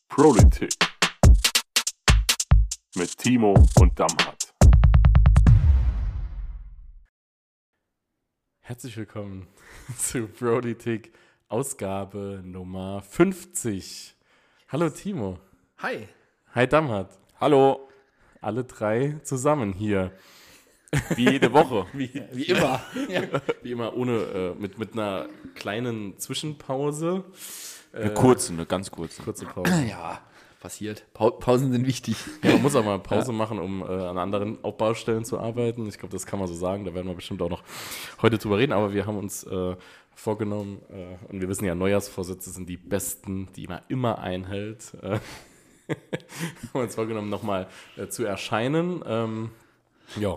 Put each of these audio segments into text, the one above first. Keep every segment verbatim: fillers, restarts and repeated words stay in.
Politik mit Timo und Damhat. Herzlich willkommen zu Politik Ausgabe Nummer fünfzig. Hallo Timo. Hi. Hi Damhat. Hallo. Alle drei zusammen hier. Wie jede Woche. Wie, Wie immer. ja. Wie immer, ohne äh, mit, mit einer kleinen Zwischenpause. Eine kurze, eine ganz kurze. Kurze Pause. Ja, passiert. Pa- Pausen sind wichtig. Ja, man muss auch mal Pause ja. machen, um äh, an anderen Aufbaustellen zu arbeiten. Ich glaube, das kann man so sagen. Da werden wir bestimmt auch noch heute drüber reden. Aber wir haben uns äh, vorgenommen, äh, und wir wissen ja, Neujahrsvorsätze sind die besten, die man immer einhält. Äh, haben uns vorgenommen, nochmal äh, zu erscheinen. Ähm, ja.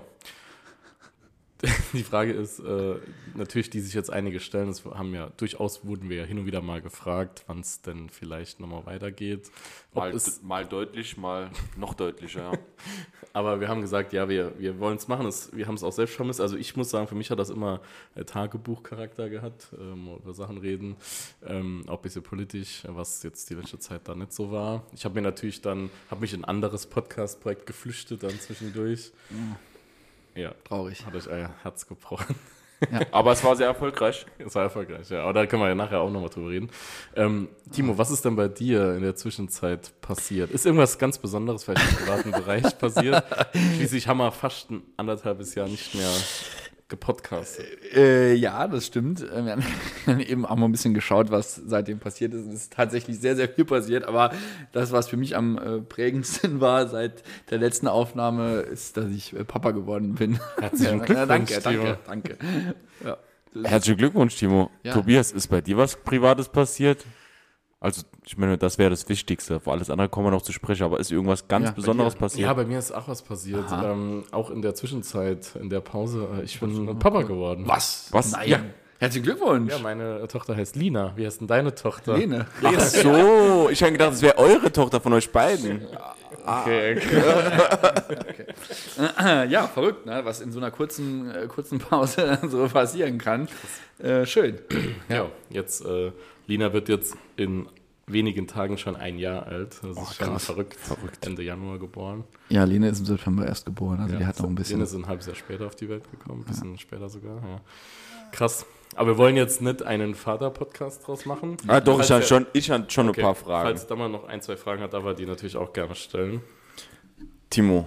Die Frage ist äh, natürlich, die sich jetzt einige stellen, das haben ja durchaus, wurden wir ja hin und wieder mal gefragt, wann es denn vielleicht nochmal weitergeht. Mal, es, mal deutlich, mal noch deutlicher. Ja. Aber wir haben gesagt, ja, wir, wir wollen es machen, es, wir haben es auch selbst vermisst. Also ich muss sagen, für mich hat das immer äh, Tagebuchcharakter gehabt, ähm, über Sachen reden, ähm, auch ein bisschen politisch, was jetzt die letzte Zeit da nicht so war. Ich habe mir natürlich dann, habe mich in ein anderes Podcast-Projekt geflüchtet dann zwischendurch. Mhm. Ja, traurig. Hat euch euer Herz gebrochen. Ja. Aber es war sehr erfolgreich. Es war erfolgreich, ja. Aber da können wir ja nachher auch nochmal drüber reden. Ähm, Timo, was ist denn bei dir in der Zwischenzeit passiert? Ist irgendwas ganz Besonderes vielleicht im privaten Bereich passiert? Schließlich haben wir fast ein anderthalbes Jahr nicht mehr gepodcastet. Äh, ja, das stimmt. Wir haben eben auch mal ein bisschen geschaut, was seitdem passiert ist. Es ist tatsächlich sehr, sehr viel passiert. Aber das, was für mich am äh, prägendsten war seit der letzten Aufnahme, ist, dass ich äh, Papa geworden bin. Herzlichen ja, Glückwunsch, ja, danke, Timo. danke, danke. Ja, Herzlichen Glückwunsch, Timo. Ja. Tobias, ist bei dir was Privates passiert? Also, ich meine, das wäre das Wichtigste. Vor alles andere kommen wir noch zu sprechen. Aber ist irgendwas ganz Ja, Besonderes passiert? Ja, bei mir ist auch was passiert. Ähm, auch in der Zwischenzeit, in der Pause. Äh, ich bin Papa geworden. Was? Was? Nein. Ja. Herzlichen Glückwunsch. Ja, meine Tochter heißt Lina. Wie heißt denn deine Tochter? Lene. Ach so, ich habe gedacht, es wäre eure Tochter von euch beiden. Okay, okay. okay. Ja, verrückt, ne? Was in so einer kurzen, äh, kurzen Pause so passieren kann. Äh, schön. Ja, jetzt, äh, Lina wird jetzt in wenigen Tagen schon ein Jahr alt. Das Oh, ist schon krass. verrückt. verrückt. Ende Januar geboren. Ja, Lene ist im September erst geboren, also ja, die hat noch ein bisschen. Lina ist ein halbes Jahr später auf die Welt gekommen, ein bisschen ja. später sogar. Ja. Krass. Aber wir wollen jetzt nicht einen Vater-Podcast draus machen. Ah, doch, Falls ich hatte der- schon, ich hatte schon Okay, ein paar Fragen. Falls da mal noch ein, zwei Fragen hat, aber die natürlich auch gerne stellen. Timo,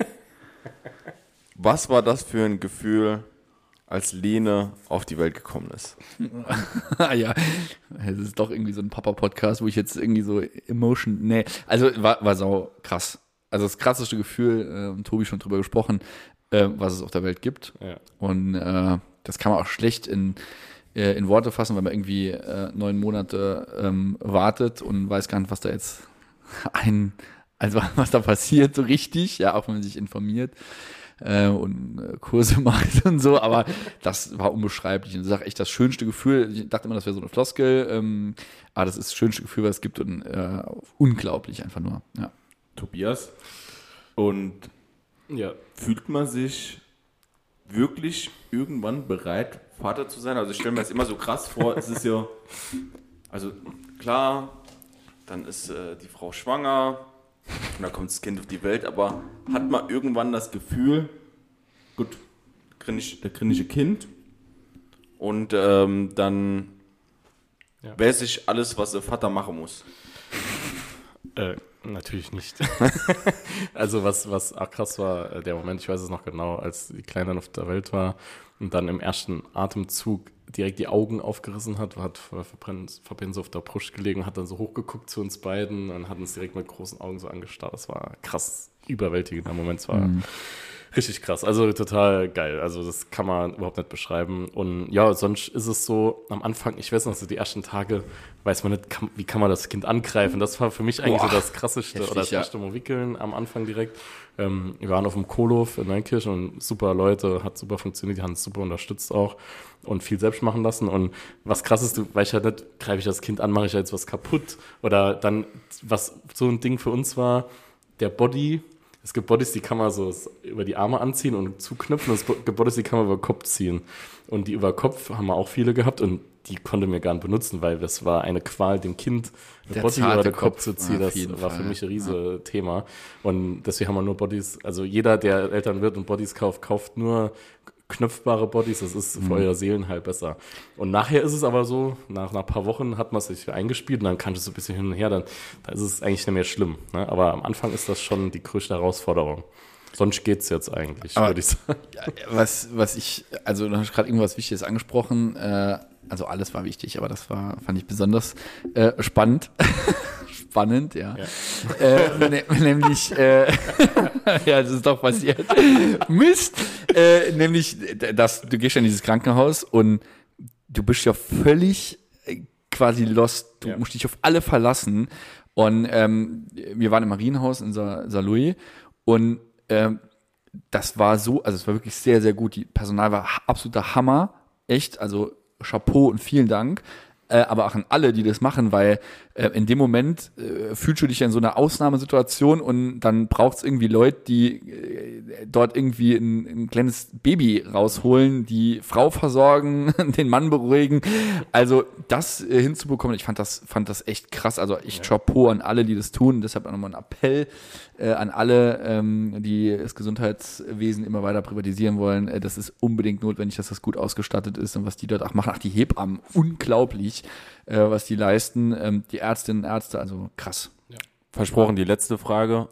was war das für ein Gefühl, als Lene auf die Welt gekommen ist? Ja, es ist doch irgendwie so ein Papa-Podcast, wo ich jetzt irgendwie so Emotion, nee, also war, war sau krass. Also das krasseste Gefühl, äh, Tobi schon drüber gesprochen, äh, was es auf der Welt gibt. Ja. Und äh, das kann man auch schlecht in, äh, in Worte fassen, weil man irgendwie äh, neun Monate ähm, wartet und weiß gar nicht, was da jetzt ein, also was da passiert so richtig, ja, auch wenn man sich informiert äh, und äh, Kurse macht und so, aber das war unbeschreiblich und das ist auch echt das schönste Gefühl. Ich dachte immer, das wäre so eine Floskel, ähm, aber das ist das schönste Gefühl, was es gibt und äh, unglaublich einfach nur, ja. Tobias, und Ja. fühlt man sich wirklich irgendwann bereit, Vater zu sein? Also ich stelle mir das immer so krass vor, es ist ja, also klar, dann ist äh, die Frau schwanger und dann kommt das Kind auf die Welt, aber hat man irgendwann das Gefühl, gut, krieg ich, da kriege ich ein Kind und ähm, dann Ja. weiß ich alles, was der Vater machen muss. Äh, natürlich nicht. Also was, was auch krass war, äh, der Moment, ich weiß es noch genau, als die Kleine dann auf der Welt war und dann im ersten Atemzug direkt die Augen aufgerissen hat, hat verbrennt, verbrennt so auf der Brust gelegen, hat dann so hochgeguckt zu uns beiden und hat uns direkt mit großen Augen so angestarrt. Das war krass überwältigender Moment, es war Mhm. richtig krass, also total geil, also das kann man überhaupt nicht beschreiben und ja, sonst ist es so, am Anfang, ich weiß noch, so die ersten Tage, weiß man nicht, kann, wie kann man das Kind angreifen, das war für mich eigentlich Boah, so das krasseste heftig, oder das ja. erste Mal wickeln am Anfang direkt. Ähm, wir waren auf dem Kohlhof in Neunkirchen und super Leute, hat super funktioniert, die haben es super unterstützt auch und viel selbst machen lassen und was krass ist, du, weil ich halt nicht, greife ich das Kind an, mache ich jetzt was kaputt oder dann, was so ein Ding für uns war, der Body. Es gibt Bodies, die kann man so über die Arme anziehen und zuknüpfen. Und es gibt Bodies, die kann man über den Kopf ziehen. Und die über Kopf haben wir auch viele gehabt. Und die konnte mir gar nicht benutzen, weil das war eine Qual, dem Kind eine Der Body zarte über den Kopf Kopf, zu ziehen. auf Das jeden war Fall. für mich ein riesen Thema. Und deswegen haben wir nur Bodies, also jeder, der Eltern wird und Bodies kauft, kauft nur knöpfbare Bodies, das ist für euer Seelenheil besser. Und nachher ist es aber so, nach, nach ein paar Wochen hat man es sich eingespielt und dann kann es so ein bisschen hin und her, dann, dann ist es eigentlich nicht mehr schlimm. Ne? Aber am Anfang ist das schon die größte Herausforderung. Sonst geht es jetzt eigentlich, Aber- würde ich sagen. Was, was ich, also du hast gerade irgendwas Wichtiges angesprochen, äh, also alles war wichtig, aber das war, fand ich besonders äh, spannend. Spannend, ja. Ja. Äh, ne, nämlich, äh, ja, das ist doch passiert. Mist! Äh, nämlich, dass du gehst ja in dieses Krankenhaus und du bist ja völlig äh, quasi lost. Du Ja. musst dich auf alle verlassen. Und ähm, wir waren im Marienhaus in Saarlouis und ähm, das war so, also es war wirklich sehr, sehr gut. Die Personal war absoluter Hammer. Echt, also Chapeau und vielen Dank. Äh, aber auch an alle, die das machen, weil äh, in dem Moment äh, fühlst du dich ja in so einer Ausnahmesituation und dann braucht es irgendwie Leute, die äh, dort irgendwie ein, ein kleines Baby rausholen, die Frau versorgen, den Mann beruhigen. Also das äh, hinzubekommen, ich fand das, fand das echt krass. Also ich ja. Chapeau an alle, die das tun. Deshalb auch nochmal ein Appell äh, an alle, ähm, die das Gesundheitswesen immer weiter privatisieren wollen. Äh, das ist unbedingt notwendig, dass das gut ausgestattet ist und was die dort auch machen. Ach, die Hebammen, unglaublich, äh, was die leisten. Ähm, die Ärztinnen und Ärzte, also krass. Ja. Versprochen, die letzte Frage,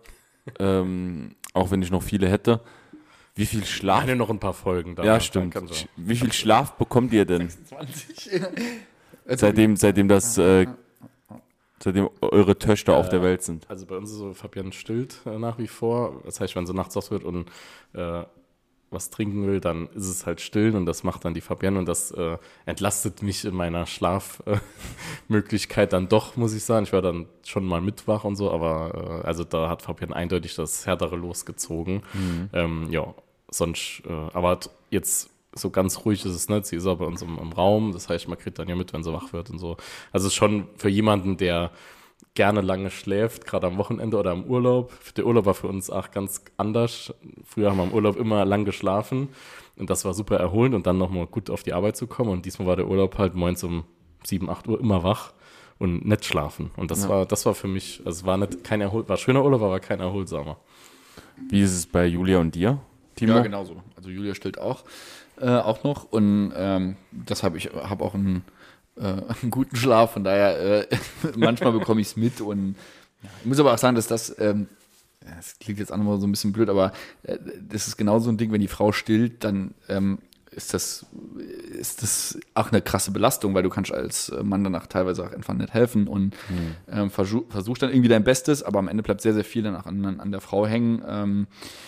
ähm, auch wenn ich noch viele hätte. Wie viel Schlaf? Eine noch ein paar Folgen da. Ja, stimmt. Dann kannst du- Wie viel Schlaf bekommt ihr denn, zwanzig. seitdem, seitdem das, äh, seitdem eure Töchter auf der Welt sind? Also bei uns ist so, Fabian stillt äh, nach wie vor. Das heißt, wenn sie nachts wach wird und äh, was trinken will, dann ist es halt still und das macht dann die Fabian und das äh, entlastet mich in meiner Schlafmöglichkeit dann doch, muss ich sagen. Ich war dann schon mal mitwach und so, aber äh, also da hat Fabian eindeutig das Härtere losgezogen. Mhm. Ähm, ja, sonst, äh, aber t- jetzt so ganz ruhig ist es nicht. Sie ist auch bei uns im, im Raum, das heißt, man kriegt dann ja mit, wenn sie wach wird und so. Also es ist schon für jemanden, der gerne lange schläft, gerade am Wochenende oder im Urlaub. Der Urlaub war für uns auch ganz anders. Früher haben wir im Urlaub immer lang geschlafen und das war super erholend und dann nochmal gut auf die Arbeit zu kommen. Und diesmal war der Urlaub halt morgens um sieben, acht Uhr immer wach und nicht schlafen. Und das Ja. war, das war für mich, also es war nicht kein erhol, war schöner Urlaub, aber kein erholsamer. Wie ist es bei Julia und dir, Timo? Ja, genau so. Also Julia stillt auch, äh, auch noch und ähm, das habe ich habe auch einen, äh, einen guten Schlaf, von daher äh, manchmal bekomme ich es mit und ja, ich muss aber auch sagen, dass das, ähm, ja, das klingt jetzt auch nochmal so ein bisschen blöd, aber äh, das ist genau so ein Ding, wenn die Frau stillt, dann ähm, ist das ist das auch eine krasse Belastung, weil du kannst als Mann danach teilweise auch einfach nicht helfen und Hm. ähm, versuch, versuchst dann irgendwie dein Bestes, aber am Ende bleibt sehr, sehr viel dann auch an, an der Frau hängen. Ähm,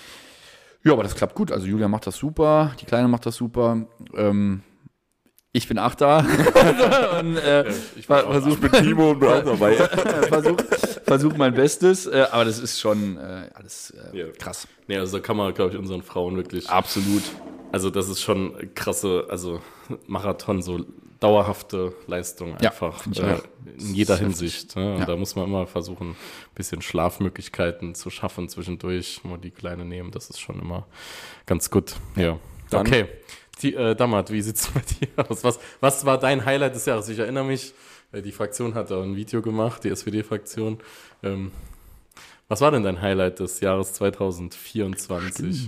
ja, aber das klappt gut. Also Julia macht das super, die Kleine macht das super. Ähm, ich bin auch da. und, äh, Ich ver- versuch, Timo und bin auch dabei. versuch, versuch mein Bestes, äh, aber das ist schon äh, alles äh, Ja. krass. Nee, also da kann man, glaube ich, unseren Frauen wirklich. Absolut. Also das ist schon krasse, also Marathon, so dauerhafte Leistung Ja, einfach finde ich äh, auch. in jeder Das ist Hinsicht. Ne? Und Ja. da muss man immer versuchen, ein bisschen Schlafmöglichkeiten zu schaffen zwischendurch, mal die Kleine nehmen, das ist schon immer ganz gut. Ja. Dann- Okay. Die, äh, Damat, wie sieht's bei dir aus? Was, was war dein Highlight des Jahres? Ich erinnere mich, äh, die Fraktion hat da ein Video gemacht, die S P D-Fraktion. Ähm, was war denn dein Highlight des Jahres zwanzig vierundzwanzig?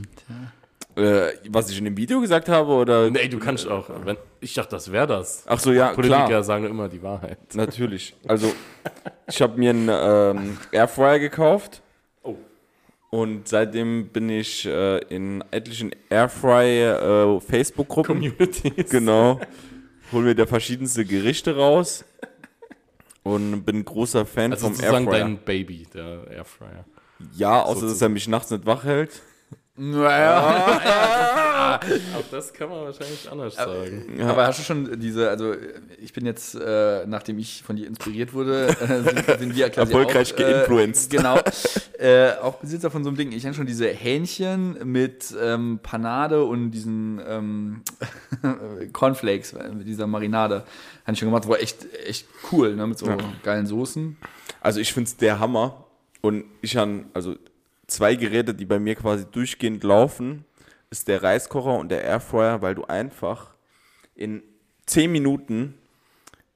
Äh, was ich in dem Video gesagt habe, oder? Nee, du kannst auch. Wenn, ich dachte, das wäre das. Ach so, ja, Politiker klar. sagen immer die Wahrheit. Natürlich. Also, ich habe mir einen ähm, Airfryer gekauft. Oh. Und seitdem bin ich äh, in etlichen Airfry äh, Facebook-Gruppen. Communities. Genau. Hol mir da verschiedenste Gerichte raus. Und bin großer Fan Also vom sozusagen Airfryer. dein Baby, der Airfryer. Ja, außer dass sozusagen. er mich nachts nicht wach hält. Naja. Auch das kann man wahrscheinlich anders sagen. Aber hast du schon diese, also ich bin jetzt, äh, nachdem ich von dir inspiriert wurde, äh, sind, sind wir quasi Erfolgreich auch, geinfluenced. Äh, genau. äh, auch Besitzer von so einem Ding. Ich kenne schon diese Hähnchen mit ähm, Panade und diesen ähm, Cornflakes, äh, mit dieser Marinade. Habe ich schon gemacht, war echt, echt cool, ne, mit so Ja. geilen Soßen. Also ich finde es der Hammer. Und ich habe also zwei Geräte, die bei mir quasi durchgehend laufen, ist der Reiskocher und der Airfryer, weil du einfach in zehn Minuten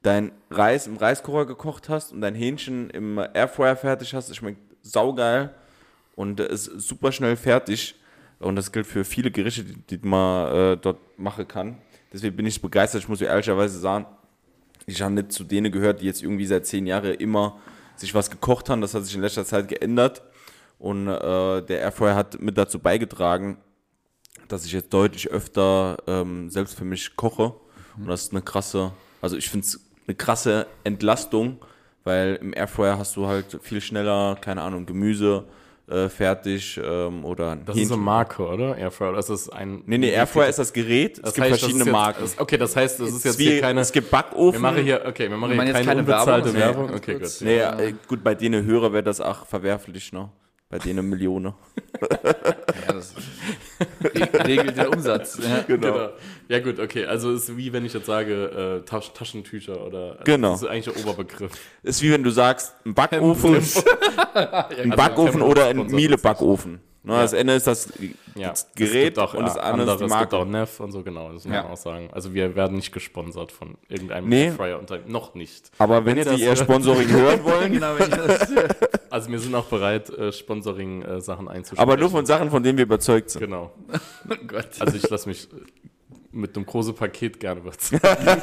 dein Reis im Reiskocher gekocht hast und dein Hähnchen im Airfryer fertig hast. Es schmeckt saugeil und äh, ist super schnell fertig. Und das gilt für viele Gerichte, die, die man äh, dort machen kann. Deswegen bin ich begeistert. Ich muss dir ehrlicherweise sagen, ich habe nicht zu denen gehört, die jetzt irgendwie seit zehn Jahren immer sich was gekocht haben. Das hat sich in letzter Zeit geändert. Und äh, der Airfryer hat mit dazu beigetragen, dass ich jetzt deutlich öfter ähm, selbst für mich koche. Mhm. Und das ist eine krasse, also ich finde es eine krasse Entlastung, weil im Airfryer hast du halt viel schneller, keine Ahnung, Gemüse äh, fertig ähm, oder ein Das Hähnchen. ist eine Marke, oder? Airfryer, das ist ein... Nee, nee, Airfryer ist das Gerät. Das es gibt heißt, verschiedene das ist jetzt, Marken. Das, okay, das heißt, das ist jetzt wie, hier keine... Es gibt Backofen. Wir machen hier, okay, wir machen hier jetzt keine, keine unbezahlte Werbung? Werbung. Nee, Okay, kurz. gut. Nee, äh, gut, bei denen Hörer wäre das auch verwerflich, ne? Bei denen Millionen. Ja, das regelt den Umsatz. Ja. Genau. Ja gut, okay, also es ist wie wenn ich jetzt sage äh, Tasch- Taschentücher oder... Also Genau. Das ist eigentlich der Oberbegriff. Ist wie wenn du sagst, ein Backofen, ein Backofen Tempo- oder ein Sponsor- Miele-Backofen. Ne, Ja. Das Ende ist das, Ja, das es Gerät gibt auch und das äh, andere ist die Es gibt Marke. auch Neff und so, genau, das muss Ja. man auch sagen. Also wir werden nicht gesponsert von irgendeinem Nee. Airfryer-Unternehmen, noch nicht. Aber wenn, ihr Sie das Ihr hört- Sponsoring hören wollen, Genau, wenn ich das, Also wir sind auch bereit, äh, Sponsoring-Sachen einzusprechen. aber nur von Sachen, von denen wir überzeugt sind. Genau. oh Gott. Also ich lasse mich äh, mit einem großen Paket gerne überzeugen.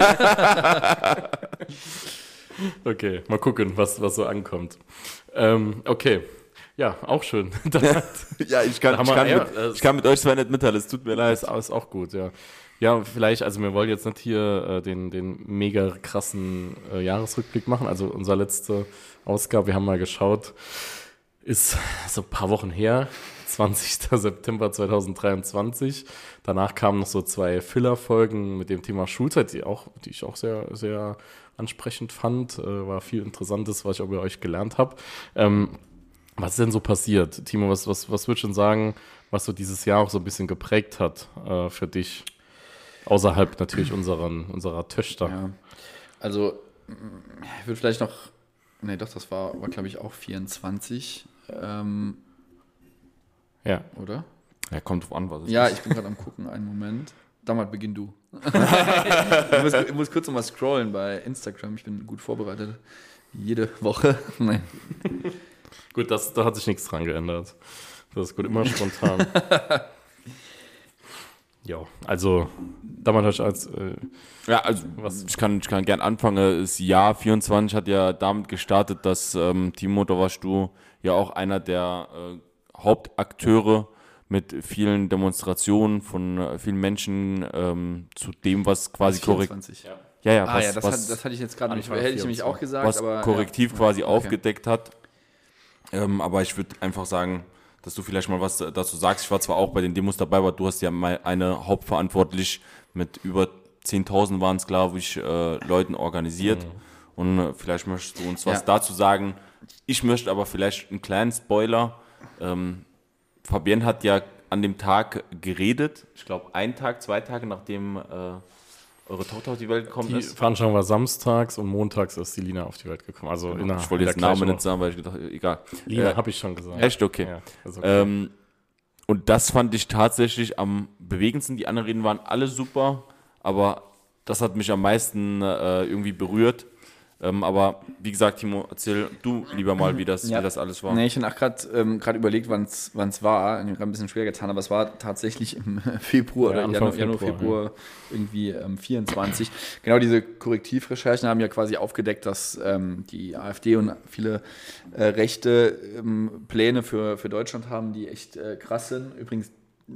Okay, mal gucken, was, was so ankommt. Ähm, okay, ja, auch schön. Dann Ja, ich kann, Da haben ich, wir- kann ja, mit, äh, ich kann mit euch zwar nicht mitteilen, es tut mir leid. ist, ist auch gut, ja. Ja, vielleicht, also wir wollen jetzt nicht hier äh, den, den mega krassen äh, Jahresrückblick machen. Also unsere letzte Ausgabe, wir haben mal geschaut, ist so ein paar Wochen her, zwanzigster September zweitausenddreiundzwanzig. Danach kamen noch so zwei Filler-Folgen mit dem Thema Schulzeit, die, auch, die ich auch sehr, sehr ansprechend fand. Äh, war viel Interessantes, was ich auch bei euch gelernt habe. Ähm, was ist denn so passiert? Timo, was, was, was würdest du denn sagen, was so dieses Jahr auch so ein bisschen geprägt hat äh, für dich? Außerhalb natürlich unseren, unserer Töchter. Ja. Also, ich würde vielleicht noch, nee, doch, das war, war glaube ich, auch vierundzwanzig, ähm, Ja. oder? Ja, kommt drauf an, was es Ja, ist. ich bin gerade am gucken, einen Moment. Damals beginn du. ich, muss, ich muss kurz nochmal scrollen bei Instagram, ich bin gut vorbereitet. Jede Woche. Nein. Gut, das, da hat sich nichts dran geändert. Das ist gut, immer spontan. Ja, also damals als äh, Ja, also Was- ich kann, ich kann gern anfangen. Das Jahr vierundzwanzig hat ja damit gestartet, dass ähm, Timo, da warst du ja auch einer der äh, Hauptakteure mit vielen Demonstrationen von äh, vielen Menschen ähm, zu dem, was quasi korrekt. vierundzwanzig. ja. Ja, ja, Ah was, ja, das, was, hat, das hatte ich jetzt gerade nicht, Anfang hätte ich nämlich auch gesagt. was aber, korrektiv ja. quasi Okay. aufgedeckt hat. Ähm, aber ich würde einfach sagen, dass du vielleicht mal was dazu sagst. Ich war zwar auch bei den Demos dabei, aber du hast ja mal eine hauptverantwortlich mit über zehntausend waren es, glaube ich, äh, Leuten organisiert. Und äh, vielleicht möchtest du uns was Ja. dazu sagen. Ich möchte aber vielleicht einen kleinen Spoiler. Ähm, Fabienne hat ja an dem Tag geredet. Ich glaube, einen Tag, zwei Tage nachdem äh, eure Tochter auf die Welt gekommen Die ist. Veranstaltung war samstags und montags ist die Lina auf die Welt gekommen. Also innerhalb Ich wollte der jetzt Namen gleichen nicht sagen, weil ich gedacht egal. Woche. Lina Äh, habe ich schon gesagt. Echt? Okay. Ja, ist okay. Ähm, und das fand ich tatsächlich am bewegendsten. Die anderen Reden waren alle super, aber das hat mich am meisten äh, irgendwie berührt. Ähm, aber wie gesagt, Timo, erzähl du lieber mal, wie das, Ja. wie das alles war. Nee, ich habe auch gerade ähm, grad überlegt, wann es war. Ich habe gerade ein bisschen schwer getan, aber es war tatsächlich im Februar Ja, oder Anfang Januar, Januar, Februar, Februar irgendwie ähm, vierundzwanzig. Genau, diese Korrektivrecherchen haben ja quasi aufgedeckt, dass ähm, die AfD und viele äh, rechte ähm, Pläne für, für Deutschland haben, die echt äh, krass sind. Übrigens,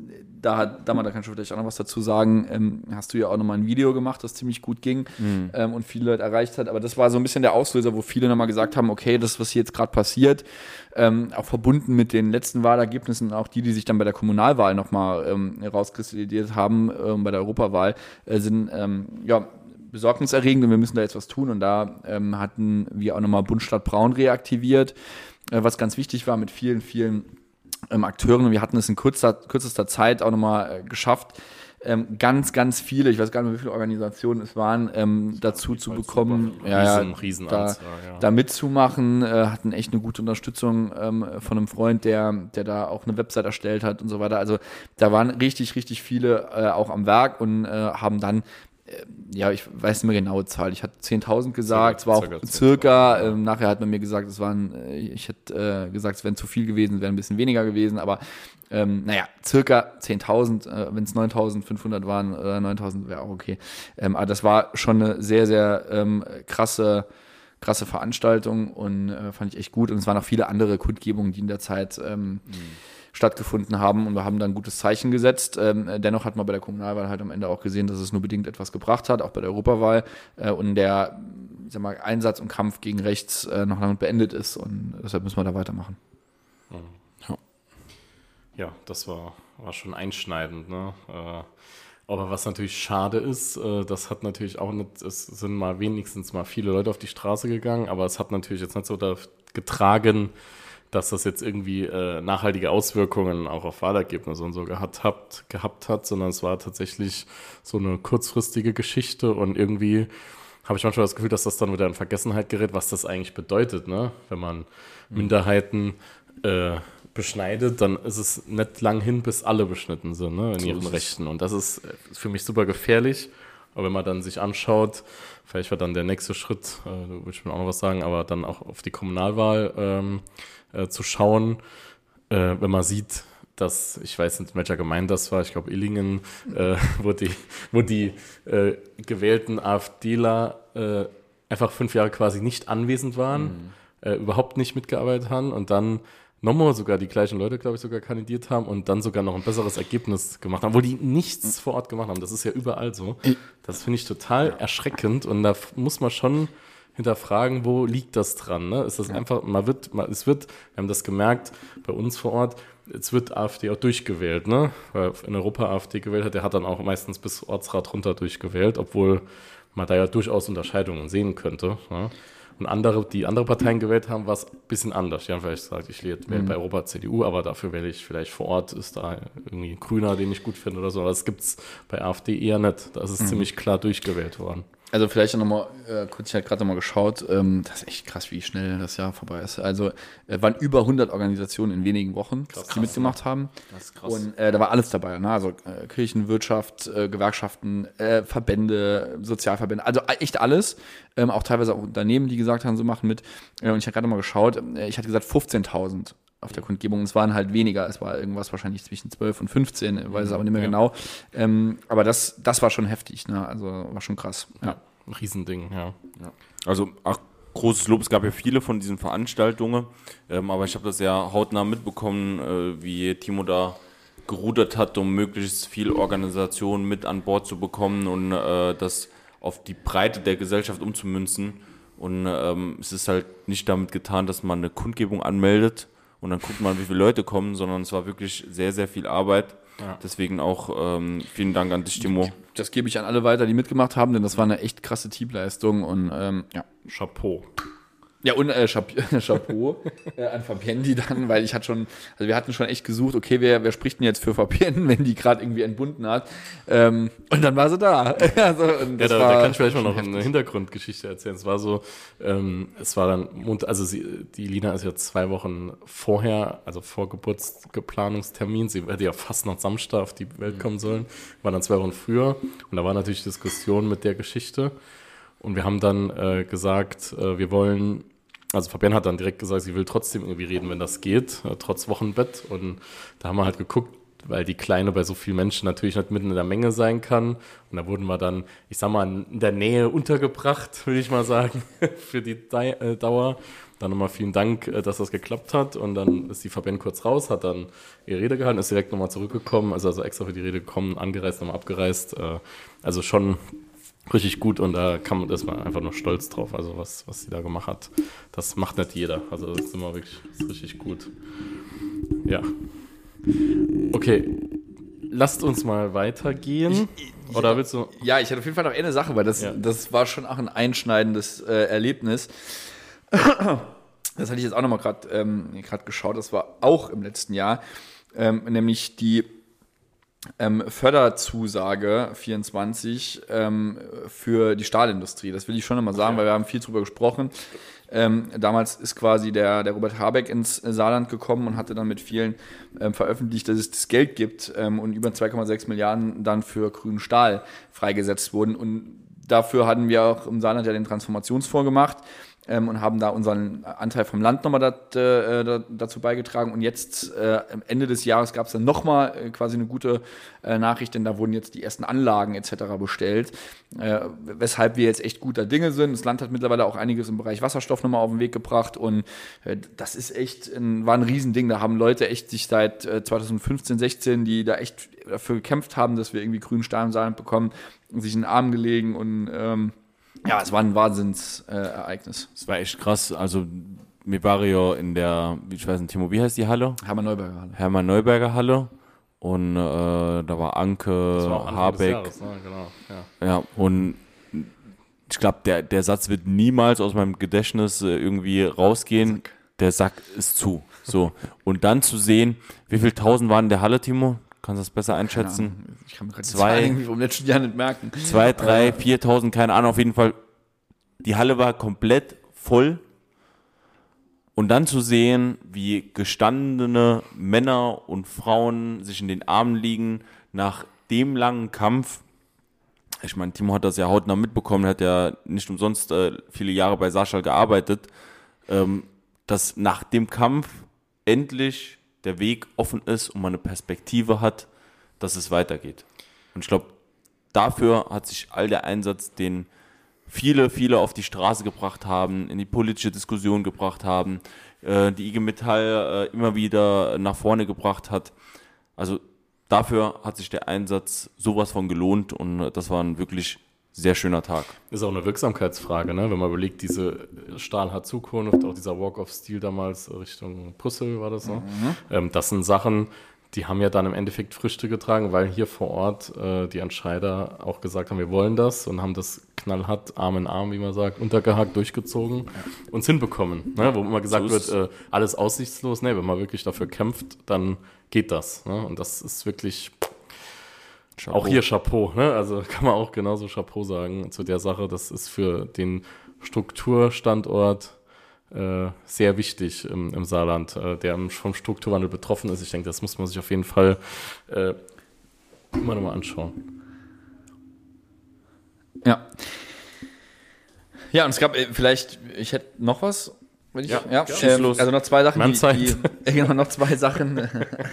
da, hat, da, mal, da kannst du vielleicht auch noch was dazu sagen, ähm, hast du ja auch nochmal ein Video gemacht, das ziemlich gut ging Mhm. ähm, und viele Leute erreicht hat, aber das war so ein bisschen der Auslöser, wo viele nochmal gesagt haben, okay, das, was hier jetzt gerade passiert, ähm, auch verbunden mit den letzten Wahlergebnissen, auch die, die sich dann bei der Kommunalwahl nochmal ähm, rauskristallisiert haben, ähm, bei der Europawahl, äh, sind ähm, ja besorgniserregend und wir müssen da jetzt was tun und da ähm, hatten wir auch nochmal Bundesstadt Braun reaktiviert, äh, was ganz wichtig war mit vielen, vielen Ähm, Akteuren und wir hatten es in kurzer, kürzester Zeit auch nochmal äh, geschafft, ähm, ganz, ganz viele, ich weiß gar nicht mehr, wie viele Organisationen es waren, ähm, dazu zu bekommen, Super. ja, ja, Riesen, Riesen da, Anzahl, ja. da mitzumachen, äh, hatten echt eine gute Unterstützung ähm, von einem Freund, der, der da auch eine Website erstellt hat und so weiter. Also da waren richtig, richtig viele äh, auch am Werk und äh, haben dann ja, ich weiß nicht mehr genaue Zahl. Ich hatte zehntausend gesagt, es war auch Circa circa, ähm, nachher hat man mir gesagt, es waren, äh, ich hätte äh, gesagt, es wären zu viel gewesen, wären ein bisschen weniger gewesen, aber ähm, naja, circa zehntausend, äh, wenn es neuntausendfünfhundert waren oder neuntausend, wäre auch okay. Ähm, aber das war schon eine sehr, sehr ähm, krasse, krasse Veranstaltung und äh, fand ich echt gut. Und es waren auch viele andere Kundgebungen, die in der Zeit ähm, mhm. stattgefunden haben und wir haben dann ein gutes Zeichen gesetzt. Ähm, dennoch hat man bei der Kommunalwahl halt am Ende auch gesehen, dass es nur bedingt etwas gebracht hat, auch bei der Europawahl äh, und der ich sag mal, Einsatz und Kampf gegen rechts äh, noch lange beendet ist und deshalb müssen wir da weitermachen. Ja, ja das war, war schon einschneidend, ne? Äh, aber was natürlich schade ist, äh, das hat natürlich auch nicht, es sind mal wenigstens mal viele Leute auf die Straße gegangen, aber es hat natürlich jetzt nicht so da getragen, dass das jetzt irgendwie äh, nachhaltige Auswirkungen auch auf Wahlergebnisse und so gehabt, habt, gehabt hat, sondern es war tatsächlich so eine kurzfristige Geschichte und irgendwie habe ich manchmal das Gefühl, dass das dann wieder in Vergessenheit gerät, was das eigentlich bedeutet, ne? Wenn man Minderheiten äh, beschneidet, dann ist es nicht lang hin, bis alle beschnitten sind, ne, in so ihren Rechten. Und das ist für mich super gefährlich. Aber wenn man dann sich anschaut, vielleicht war dann der nächste Schritt, äh, da würde ich mir auch noch was sagen, aber dann auch auf die Kommunalwahl ähm, äh, zu schauen, äh, wenn man sieht, dass, ich weiß nicht, in welcher Gemeinde das war, ich glaube Illingen, äh, wo die, wo die äh, gewählten AfDler äh, einfach fünf Jahre quasi nicht anwesend waren, mhm. äh, überhaupt nicht mitgearbeitet haben und dann nochmal sogar die gleichen Leute, glaube ich, sogar kandidiert haben und dann sogar noch ein besseres Ergebnis gemacht haben, wo die nichts vor Ort gemacht haben. Das ist ja überall so. Das finde ich total erschreckend und da muss man schon hinterfragen, wo liegt das dran? Ne? Ist das einfach, man wird, man, es wird, wir haben das gemerkt bei uns vor Ort, jetzt wird AfD auch durchgewählt, ne? Weil in Europa AfD gewählt hat, der hat dann auch meistens bis Ortsrat runter durchgewählt, obwohl man da ja durchaus Unterscheidungen sehen könnte. Ne? Und andere, die andere Parteien gewählt haben, war es ein bisschen anders. Die haben vielleicht gesagt, ich wähle mhm. bei Europa C D U, aber dafür wähle ich vielleicht vor Ort, ist da irgendwie ein Grüner, den ich gut finde oder so. Aber das gibt es bei AfD eher nicht. Da ist es mhm. ziemlich klar durchgewählt worden. Also vielleicht nochmal, äh, kurz, ich habe gerade nochmal geschaut, ähm, das ist echt krass, wie schnell das Jahr vorbei ist. Also äh, waren über hundert Organisationen in wenigen Wochen, krass, die krass, mitgemacht ja. haben. Das ist krass. Und äh, da war alles dabei, ne? Also äh, Kirchen, Wirtschaft, äh, Gewerkschaften, äh, Verbände, Sozialverbände, also echt alles. Ähm, auch teilweise auch Unternehmen, die gesagt haben, so machen mit. Äh, und ich habe gerade mal geschaut, äh, ich hatte gesagt fünfzehntausend auf der Kundgebung. Es waren halt weniger, es war irgendwas wahrscheinlich zwischen zwölf und fünfzehn, ich weiß es aber nicht mehr ja. genau. Ähm, aber das, das war schon heftig, ne? Also war schon krass. Ja. Ja, ein Riesending, ja. ja. Also ach, großes Lob, es gab ja viele von diesen Veranstaltungen, ähm, aber ich habe das ja hautnah mitbekommen, äh, wie Timo da gerudert hat, um möglichst viel Organisation mit an Bord zu bekommen und äh, das auf die Breite der Gesellschaft umzumünzen. Und ähm, es ist halt nicht damit getan, dass man eine Kundgebung anmeldet und dann guckt man, wie viele Leute kommen, sondern es war wirklich sehr, sehr viel Arbeit. Ja. Deswegen auch ähm, vielen Dank an dich, Timo. Das gebe ich an alle weiter, die mitgemacht haben, denn das war eine echt krasse Teamleistung und ähm, ja. Chapeau. Ja, und äh, Chapeau äh, an Fabienne dann, weil ich hatte schon, also wir hatten schon echt gesucht, okay, wer, wer spricht denn jetzt für Fabienne, wenn die gerade irgendwie entbunden hat. Ähm, und dann war sie da. also, und das ja, da, war da kann ich vielleicht mal noch heftig. Eine Hintergrundgeschichte erzählen. Es war so, ähm, es war dann, also sie, die Lina ist ja zwei Wochen vorher, also vor Geburtsplanungstermin, sie hätte ja fast noch Samstag auf die Welt kommen sollen, war dann zwei Wochen früher und da war natürlich Diskussion mit der Geschichte. Und wir haben dann äh, gesagt, äh, wir wollen, also Fabienne hat dann direkt gesagt, sie will trotzdem irgendwie reden, wenn das geht, äh, trotz Wochenbett. Und da haben wir halt geguckt, weil die Kleine bei so vielen Menschen natürlich nicht mitten in der Menge sein kann. Und da wurden wir dann, ich sag mal, in der Nähe untergebracht, würde ich mal sagen, für die äh, Dauer. Dann nochmal vielen Dank, äh, dass das geklappt hat. Und dann ist die Fabienne kurz raus, hat dann ihre Rede gehalten, ist direkt nochmal zurückgekommen, also, also extra für die Rede gekommen, angereist, nochmal abgereist. Äh, also schon richtig gut und da kann man, ist man einfach nur stolz drauf, also was, was sie da gemacht hat. Das macht nicht jeder, also das ist immer wirklich, das ist richtig gut. Ja. Okay, lasst uns mal weitergehen. Ich, ich, Oder willst du? Ja, ich hatte auf jeden Fall noch eine Sache, weil das, ja. das war schon auch ein einschneidendes äh, Erlebnis. Das hatte ich jetzt auch nochmal gerade ähm, gerade geschaut, das war auch im letzten Jahr, ähm, nämlich die ähm, Förderzusage vierundzwanzig ähm, für die Stahlindustrie. Das will ich schon nochmal sagen, okay. weil wir haben viel drüber gesprochen. Ähm, damals ist quasi der, der Robert Habeck ins Saarland gekommen und hatte dann mit vielen ähm, veröffentlicht, dass es das Geld gibt ähm, und über zwei Komma sechs Milliarden dann für grünen Stahl freigesetzt wurden. Und dafür hatten wir auch im Saarland ja den Transformationsfonds gemacht ähm, und haben da unseren Anteil vom Land nochmal dat, äh, dazu beigetragen. Und jetzt äh, am Ende des Jahres gab es dann nochmal äh, quasi eine gute äh, Nachricht, denn da wurden jetzt die ersten Anlagen et cetera bestellt, äh, weshalb wir jetzt echt guter Dinge sind. Das Land hat mittlerweile auch einiges im Bereich Wasserstoff nochmal auf den Weg gebracht und äh, das ist echt ein, war ein Riesending. Da haben Leute echt sich seit äh, zwanzig fünfzehn, sechzehn, die da echt dafür gekämpft haben, dass wir irgendwie grünen Stahl im Saarland bekommen, sich in den Arm gelegen und ähm, ja, es war ein Wahnsinnsereignis. Es war echt krass. Also, mir war ja in der, ich weiß nicht, Timo, wie heißt die Halle? Hermann-Neuberger Halle. Hermann-Neuberger Halle. Und äh, da war Anke, das war auch Habeck. Jahres, ne? Genau, ja. Ja, und ich glaube, der, der Satz wird niemals aus meinem Gedächtnis äh, irgendwie rausgehen. Sack. Der Sack ist zu. So. Und dann zu sehen, wie viele Tausend waren in der Halle, Timo? Kannst du das besser einschätzen? Ja, ich kann mir gerade die Zwei- Zahlen irgendwie vom letzten Jahr nicht merken. Zwei, drei, viertausend, keine Ahnung, auf jeden Fall. Die Halle war komplett voll. Und dann zu sehen, wie gestandene Männer und Frauen sich in den Armen liegen nach dem langen Kampf. Ich meine, Timo hat das ja hautnah mitbekommen, hat ja nicht umsonst äh, viele Jahre bei Saarstahl gearbeitet, ähm, dass nach dem Kampf endlich der Weg offen ist und man eine Perspektive hat, dass es weitergeht. Und ich glaube, dafür hat sich all der Einsatz, den viele, viele auf die Straße gebracht haben, in die politische Diskussion gebracht haben, äh, die I G Metall äh, immer wieder nach vorne gebracht hat. Also dafür hat sich der Einsatz sowas von gelohnt und äh, das war ein wirklich sehr schöner Tag. Ist auch eine Wirksamkeitsfrage, ne? Wenn man überlegt, diese Stahl hat Zukunft, auch dieser Walk of Steel damals Richtung Brüssel war das, ne? Mhm. Ähm, das sind Sachen, die haben ja dann im Endeffekt Früchte getragen, weil hier vor Ort äh, die Entscheider auch gesagt haben, wir wollen das und haben das knallhart, Arm in Arm, wie man sagt, untergehakt, durchgezogen, ja. uns hinbekommen. Ne? Wo immer gesagt so wird, äh, alles aussichtslos. Ne, wenn man wirklich dafür kämpft, dann geht das. Ne? Und das ist wirklich... Chapeau. Auch hier Chapeau, ne? Also kann man auch genauso Chapeau sagen zu der Sache. Das ist für den Strukturstandort äh, sehr wichtig im, im Saarland, äh, der vom Strukturwandel betroffen ist. Ich denke, das muss man sich auf jeden Fall äh, immer noch mal anschauen. Ja. Ja, und es gab äh, vielleicht, ich hätte noch was. Ich, ja, ja, ja ähm, also noch zwei Sachen, die, die äh, genau, noch zwei Sachen,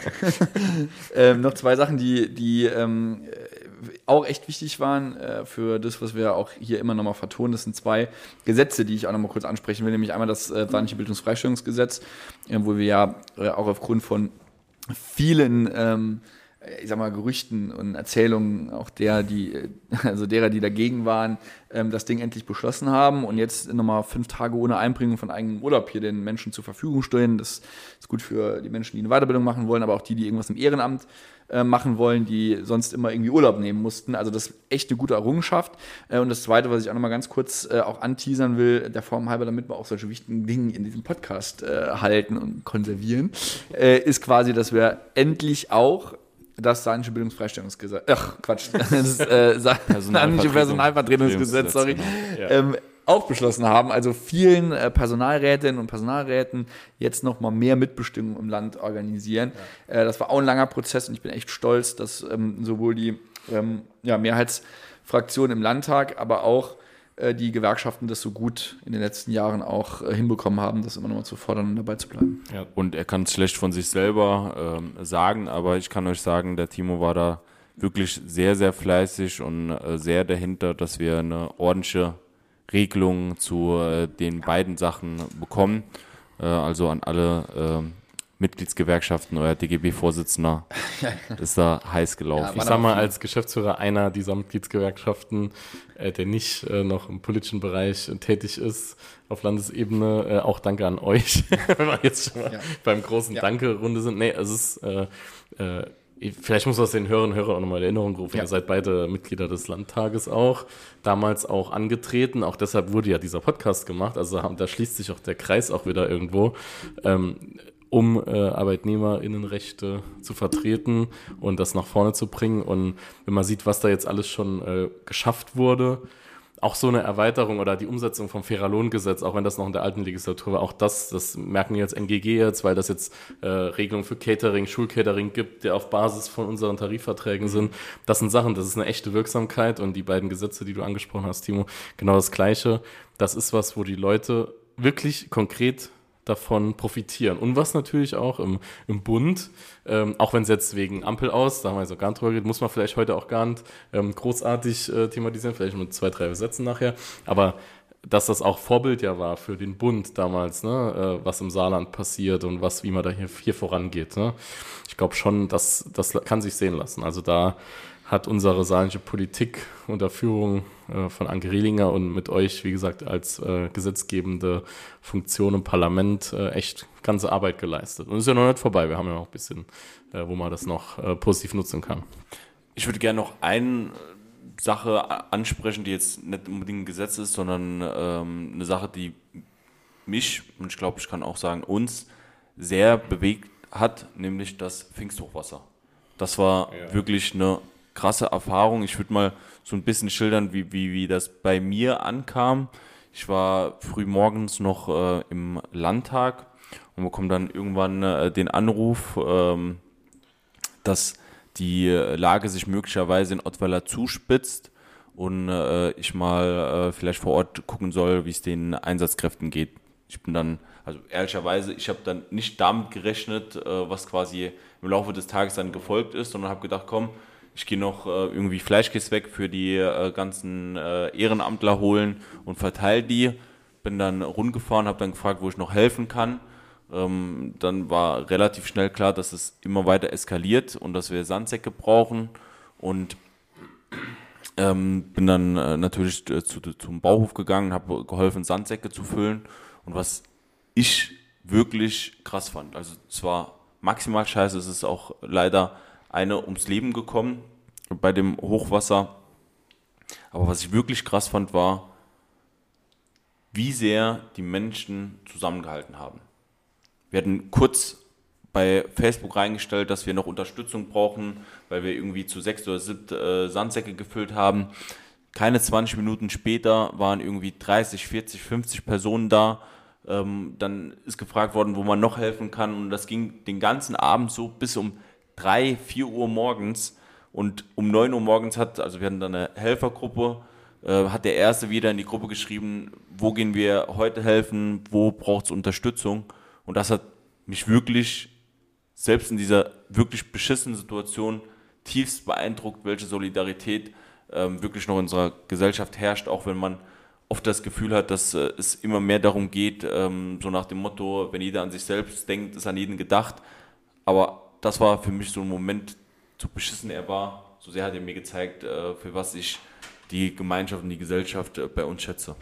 ähm, noch zwei Sachen, die, die ähm, auch echt wichtig waren äh, für das, was wir auch hier immer noch mal vertonen. Das sind zwei Gesetze, die ich auch noch mal kurz ansprechen will, nämlich einmal das äh, Saarländische Bildungsfreistellungsgesetz, äh, wo wir ja äh, auch aufgrund von vielen ähm, ich sag mal, Gerüchten und Erzählungen auch der, die, also derer, die dagegen waren, ähm, das Ding endlich beschlossen haben und jetzt nochmal fünf Tage ohne Einbringung von eigenem Urlaub hier den Menschen zur Verfügung stellen. Das ist gut für die Menschen, die eine Weiterbildung machen wollen, aber auch die, die irgendwas im Ehrenamt äh, machen wollen, die sonst immer irgendwie Urlaub nehmen mussten. Also das ist echt eine gute Errungenschaft. Äh, und das Zweite, was ich auch nochmal ganz kurz äh, auch anteasern will, der Form halber, damit wir auch solche wichtigen Dinge in diesem Podcast äh, halten und konservieren, äh, ist quasi, dass wir endlich auch das Saarländische Bildungsfreistellungsgesetz, ach Quatsch, das äh, Saarländische Personalvertretungsgesetz, sorry, ja. ähm, auch beschlossen haben. Also vielen äh, Personalrätinnen und Personalräten jetzt noch mal mehr Mitbestimmung im Land organisieren. Ja. Äh, das war auch ein langer Prozess und ich bin echt stolz, dass ähm, sowohl die ähm, ja, Mehrheitsfraktion im Landtag, aber auch die Gewerkschaften das so gut in den letzten Jahren auch äh, hinbekommen haben, das immer noch mal zu fordern und dabei zu bleiben. Ja, und er kann es schlecht von sich selber ähm, sagen, aber ich kann euch sagen, der Timo war da wirklich sehr, sehr fleißig und äh, sehr dahinter, dass wir eine ordentliche Regelung zu äh, den beiden Sachen bekommen. Äh, also an alle äh, Mitgliedsgewerkschaften, euer D G B-Vorsitzender ist da heiß gelaufen. Ja, ich sag mal, als Geschäftsführer einer dieser Mitgliedsgewerkschaften, äh, der nicht äh, noch im politischen Bereich äh, tätig ist, auf Landesebene, äh, auch danke an euch, wenn wir jetzt schon mal ja. beim großen ja. Danke-Runde sind. Nee, es ist, äh, äh, vielleicht muss man das den Hörern und Hörern auch nochmal in Erinnerung rufen. Ja. Ihr seid beide Mitglieder des Landtages auch, damals auch angetreten, auch deshalb wurde ja dieser Podcast gemacht, also da schließt sich auch der Kreis auch wieder irgendwo. Ähm, um äh, ArbeitnehmerInnenrechte zu vertreten und das nach vorne zu bringen. Und wenn man sieht, was da jetzt alles schon äh, geschafft wurde, auch so eine Erweiterung oder die Umsetzung vom Fairer Lohngesetz, auch wenn das noch in der alten Legislatur war, auch das, das merken wir jetzt N G G jetzt, weil das jetzt äh, Regelungen für Catering, Schulcatering gibt, die auf Basis von unseren Tarifverträgen sind. Das sind Sachen, das ist eine echte Wirksamkeit und die beiden Gesetze, die du angesprochen hast, Timo, genau das Gleiche. Das ist was, wo die Leute wirklich konkret davon profitieren. Und was natürlich auch im, im Bund, ähm, auch wenn es jetzt wegen Ampel aus, da haben wir jetzt auch gar nicht drüber geredet, muss man vielleicht heute auch gar nicht ähm, großartig äh, thematisieren, vielleicht mit zwei, drei Sätzen nachher, aber dass das auch Vorbild ja war für den Bund damals, ne, äh, was im Saarland passiert und was, wie man da hier, hier vorangeht. Ne? Ich glaube schon, dass das kann sich sehen lassen. Also da hat unsere saarländische Politik unter Führung äh, von Anke Rehlinger und mit euch, wie gesagt, als äh, gesetzgebende Funktion im Parlament äh, echt ganze Arbeit geleistet. Und es ist ja noch nicht vorbei. Wir haben ja noch ein bisschen, äh, wo man das noch äh, positiv nutzen kann. Ich würde gerne noch eine Sache ansprechen, die jetzt nicht unbedingt ein Gesetz ist, sondern ähm, eine Sache, die mich, und ich glaube, ich kann auch sagen, uns sehr bewegt hat, nämlich das Pfingsthochwasser. Das war ja wirklich eine krasse Erfahrung. Ich würde mal so ein bisschen schildern, wie, wie, wie das bei mir ankam. Ich war früh morgens noch äh, im Landtag und bekomme dann irgendwann äh, den Anruf, ähm, dass die Lage sich möglicherweise in Ottweiler zuspitzt und äh, ich mal äh, vielleicht vor Ort gucken soll, wie es den Einsatzkräften geht. Ich bin dann, also ehrlicherweise, ich habe dann nicht damit gerechnet, äh, was quasi im Laufe des Tages dann gefolgt ist, sondern habe gedacht, komm, ich gehe noch äh, irgendwie Fleischkäse weg für die äh, ganzen äh, Ehrenamtler holen und verteile die. Bin dann rundgefahren, habe dann gefragt, wo ich noch helfen kann. Ähm, dann war relativ schnell klar, dass es immer weiter eskaliert und dass wir Sandsäcke brauchen. Und ähm, bin dann äh, natürlich äh, zu, zum Bauhof gegangen, habe geholfen, Sandsäcke zu füllen. Und was ich wirklich krass fand, also zwar maximal scheiße, es ist auch leider eine ums Leben gekommen bei dem Hochwasser. Aber was ich wirklich krass fand, war, wie sehr die Menschen zusammengehalten haben. Wir hatten kurz bei Facebook reingestellt, dass wir noch Unterstützung brauchen, weil wir irgendwie zu sechs oder sieben äh, Sandsäcke gefüllt haben. Keine zwanzig Minuten später waren irgendwie dreißig, vierzig, fünfzig Personen da. Ähm, dann ist gefragt worden, wo man noch helfen kann. Und das ging den ganzen Abend so bis um drei, vier Uhr morgens. Und um neun Uhr morgens hat, also wir hatten dann eine Helfergruppe, äh, hat der Erste wieder in die Gruppe geschrieben, wo gehen wir heute helfen, wo braucht es Unterstützung. Und das hat mich wirklich, selbst in dieser wirklich beschissenen Situation, tiefst beeindruckt, welche Solidarität ähm, wirklich noch in unserer Gesellschaft herrscht, auch wenn man oft das Gefühl hat, dass äh, es immer mehr darum geht, ähm, so nach dem Motto, wenn jeder an sich selbst denkt, ist an jeden gedacht. Aber das war für mich so ein Moment, so beschissen er war, so sehr hat er mir gezeigt, äh, für was ich die Gemeinschaft und die Gesellschaft äh, bei uns schätze.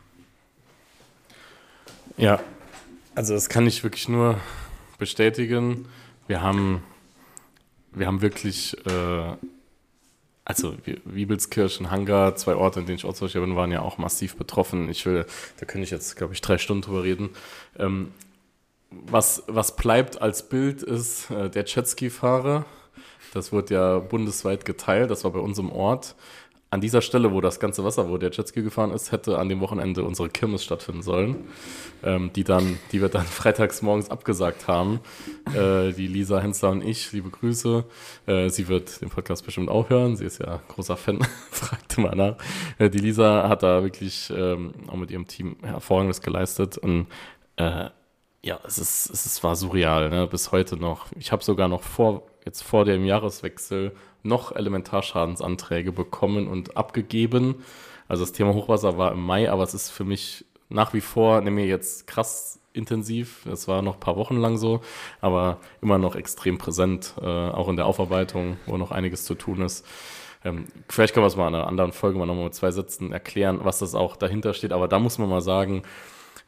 Ja, also das kann ich wirklich nur bestätigen. Wir haben, wir haben wirklich, äh, also Wiebelskirchen, Hangar, zwei Orte, in denen ich Ortsvorsteher bin, waren ja auch massiv betroffen. Ich will, da könnte ich jetzt, glaube ich, drei Stunden drüber reden. Ähm, was, was bleibt als Bild ist äh, der Jetski-Fahrer. Das wird ja bundesweit geteilt, das war bei uns im Ort. An dieser Stelle, wo das ganze Wasser, wo der Jetski gefahren ist, hätte an dem Wochenende unsere Kirmes stattfinden sollen, ähm, die dann, die wir dann freitags morgens abgesagt haben. Äh, die Lisa Hensler und ich, liebe Grüße. Äh, sie wird den Podcast bestimmt auch hören. Sie ist ja großer Fan, fragte mal nach. Äh, die Lisa hat da wirklich ähm, auch mit ihrem Team Hervorragendes geleistet und äh, ja, es ist, es ist, war surreal, ne? Bis heute noch. Ich habe sogar noch vor, jetzt vor dem Jahreswechsel noch Elementarschadensanträge bekommen und abgegeben. Also das Thema Hochwasser war im Mai, aber es ist für mich nach wie vor, nämlich jetzt krass intensiv. Es war noch ein paar Wochen lang so, aber immer noch extrem präsent, äh, auch in der Aufarbeitung, wo noch einiges zu tun ist. Ähm, vielleicht können wir es mal in einer anderen Folge mal nochmal mit zwei Sätzen erklären, was das auch dahinter steht. Aber da muss man mal sagen,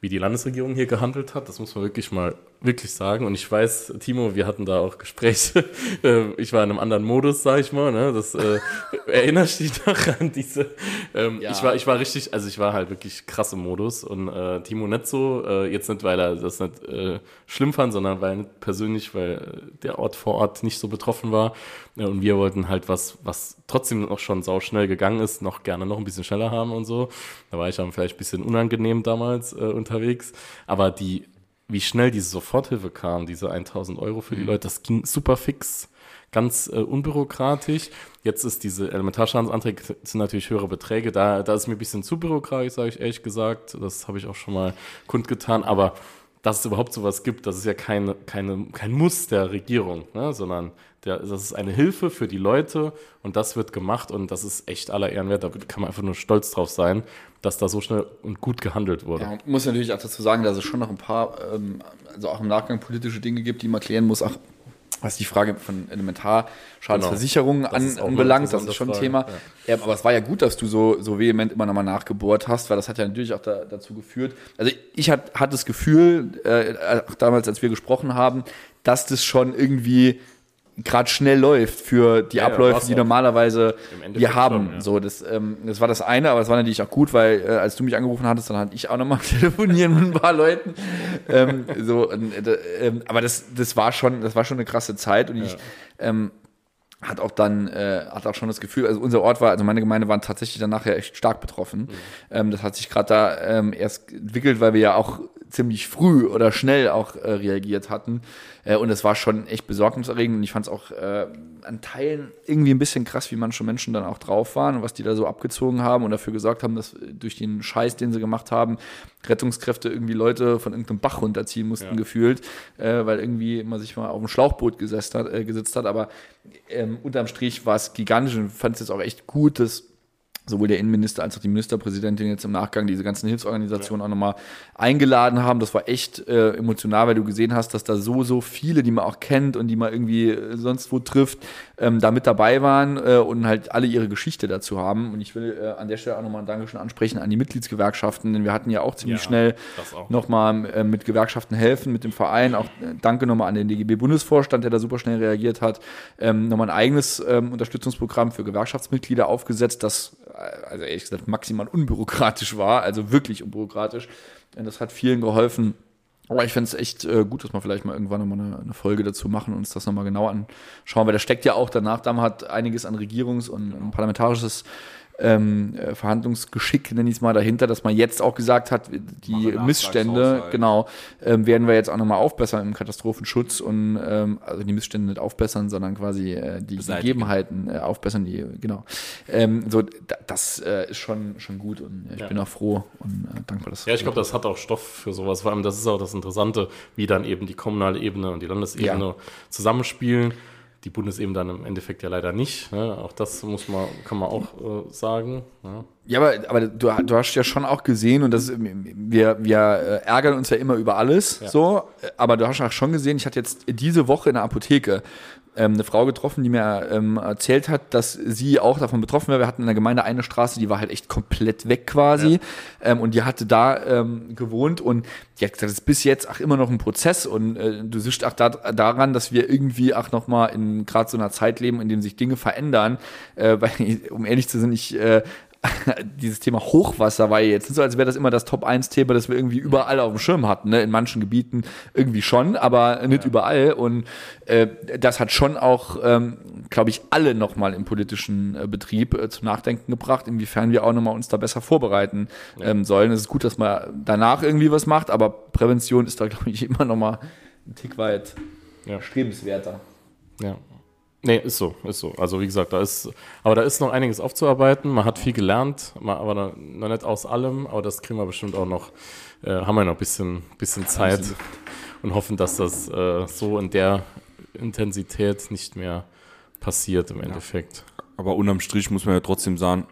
wie die Landesregierung hier gehandelt hat. Das muss man wirklich mal wirklich sagen. Und ich weiß, Timo, wir hatten da auch Gespräche. Ich war in einem anderen Modus, sag ich mal. Ne? Das äh, erinnerst dich noch an diese. Ähm, Ja. Ich war, ich war richtig, also ich war halt wirklich krass im Modus und äh, Timo nicht so. Äh, jetzt nicht, weil er das nicht äh, schlimm fand, sondern weil nicht persönlich, weil der Ort vor Ort nicht so betroffen war. Ja, und wir wollten halt was, was trotzdem noch schon sauschnell gegangen ist, noch gerne noch ein bisschen schneller haben und so. Da war ich dann vielleicht ein bisschen unangenehm damals äh, unterwegs. Aber die, wie schnell diese Soforthilfe kam, diese tausend Euro für die Leute, das ging super fix, ganz äh, unbürokratisch. Jetzt ist diese Elementarschadensanträge sind natürlich höhere Beträge. Da, da ist mir ein bisschen zu bürokratisch, sage ich ehrlich gesagt. Das habe ich auch schon mal kundgetan. Aber dass es überhaupt sowas gibt, das ist ja keine, keine, kein Muss der Regierung, ne? Sondern der, das ist eine Hilfe für die Leute und das wird gemacht und das ist echt aller Ehren wert. Da kann man einfach nur stolz drauf sein, dass da so schnell und gut gehandelt wurde. Ja, man muss natürlich auch dazu sagen, dass es schon noch ein paar, ähm, also auch im Nachgang politische Dinge gibt, die man klären muss, auch was die Frage von Elementarschadensversicherungen Genau. Das an, ist auch eine anbelangt, das interessante ist schon ein Frage, Thema. ja. Ja, aber es war ja gut, dass du so, so vehement immer nochmal nachgebohrt hast, weil das hat ja natürlich auch da, dazu geführt. Also ich hatte hat das Gefühl, äh, auch damals, als wir gesprochen haben, dass das schon irgendwie gerade schnell läuft für die Ja, ja, Abläufe, war's die auch. normalerweise Im Endeffekt wir haben. schon, ja. So, das, ähm, das war das eine, aber es war natürlich auch gut, weil äh, als du mich angerufen hattest, dann hatte ich auch nochmal telefonieren mit ein paar Leuten. ähm, so, und, äh, ähm, aber das, das war schon, das war schon eine krasse Zeit und ich ähm, hat auch dann, äh, hat auch schon das Gefühl, also unser Ort war, also meine Gemeinde waren tatsächlich dann nachher echt stark betroffen. Mhm. Ähm, das hat sich gerade da ähm, erst entwickelt, weil wir ja auch ziemlich früh oder schnell auch äh, reagiert hatten. Äh, und es war schon echt besorgniserregend. Und ich fand es auch äh, an Teilen irgendwie ein bisschen krass, wie manche Menschen dann auch drauf waren und was die da so abgezogen haben und dafür gesorgt haben, dass durch den Scheiß, den sie gemacht haben, Rettungskräfte irgendwie Leute von irgendeinem Bach runterziehen mussten, ja. gefühlt, äh, weil irgendwie man sich mal auf dem Schlauchboot gesetzt hat. Äh, gesetzt hat. Aber ähm, unterm Strich war es gigantisch und fand es jetzt auch echt gut, dass sowohl der Innenminister als auch die Ministerpräsidentin jetzt im Nachgang diese ganzen Hilfsorganisationen ja. auch nochmal eingeladen haben. Das war echt äh, emotional, weil du gesehen hast, dass da so, so viele, die man auch kennt und die man irgendwie äh, sonst wo trifft, ähm, da mit dabei waren äh, und halt alle ihre Geschichte dazu haben. Und ich will äh, an der Stelle auch nochmal ein Dankeschön ansprechen an die Mitgliedsgewerkschaften, denn wir hatten ja auch ziemlich Ja, schnell auch. nochmal äh, mit Gewerkschaften helfen, mit dem Verein. Auch äh, danke nochmal an den D G B-Bundesvorstand, der da super schnell reagiert hat. Ähm, nochmal ein eigenes ähm, Unterstützungsprogramm für Gewerkschaftsmitglieder aufgesetzt, das also ehrlich gesagt maximal unbürokratisch war, also wirklich unbürokratisch. Und das hat vielen geholfen. Aber ich fände es echt äh, gut, dass wir vielleicht mal irgendwann nochmal eine, eine Folge dazu machen und uns das nochmal genau anschauen, weil da steckt ja auch danach, da hat einiges an Regierungs- und ein parlamentarisches ähm, äh, Verhandlungsgeschick, nenne ich es mal, dahinter, dass man jetzt auch gesagt hat, die Missstände, genau, ähm, werden wir jetzt auch nochmal aufbessern im Katastrophenschutz und ähm, also die Missstände nicht aufbessern, sondern quasi äh, die Gegebenheiten äh, aufbessern, die, genau. Ähm, so, da, das äh, ist schon, schon gut und äh, ich ja. bin auch froh und äh, dankbar, dass Ja, ich glaube, das hat auch Stoff für sowas. Vor allem, das ist auch das Interessante, wie dann eben die kommunale Ebene und die Landesebene ja. zusammenspielen. Die Bundesebene dann im Endeffekt ja leider nicht. Ne? Auch das muss man, kann man auch äh, sagen. Ja, ja aber, aber du, du hast ja schon auch gesehen, und das, wir, wir ärgern uns ja immer über alles, ja. so, aber du hast auch schon gesehen, ich hatte jetzt diese Woche in der Apotheke ähm, eine Frau getroffen, die mir ähm, erzählt hat, dass sie auch davon betroffen war. Wir hatten in der Gemeinde eine Straße, die war halt echt komplett weg quasi. Ja. Ähm, und die hatte da ähm, gewohnt und die hat gesagt, das ist bis jetzt auch immer noch ein Prozess und äh, du siehst auch da, daran, dass wir irgendwie auch nochmal in gerade so einer Zeit leben, in dem sich Dinge verändern. Äh, weil, um ehrlich zu sein, ich äh, dieses Thema Hochwasser war ja jetzt nicht so, als wäre das immer das Top eins Thema, das wir irgendwie überall auf dem Schirm hatten. Ne? In manchen Gebieten irgendwie schon, aber nicht ja. überall. Und äh, das hat schon auch, ähm, glaube ich, alle nochmal im politischen äh, Betrieb äh, zum Nachdenken gebracht, inwiefern wir auch nochmal uns da besser vorbereiten ja. ähm, sollen. Es ist gut, dass man danach irgendwie was macht, aber Prävention ist da, glaube ich, immer nochmal ein Tick weit ja. strebenswerter. Ja. Nee, ist so, ist so. Also wie gesagt, da ist, aber da ist noch einiges aufzuarbeiten. Man hat viel gelernt, aber noch, noch nicht aus allem, aber das kriegen wir bestimmt auch noch, äh, haben wir noch ein bisschen, bisschen Zeit und hoffen, dass das äh, so in der Intensität nicht mehr passiert im Endeffekt. Ja. Aber unterm Strich muss man ja trotzdem sagen,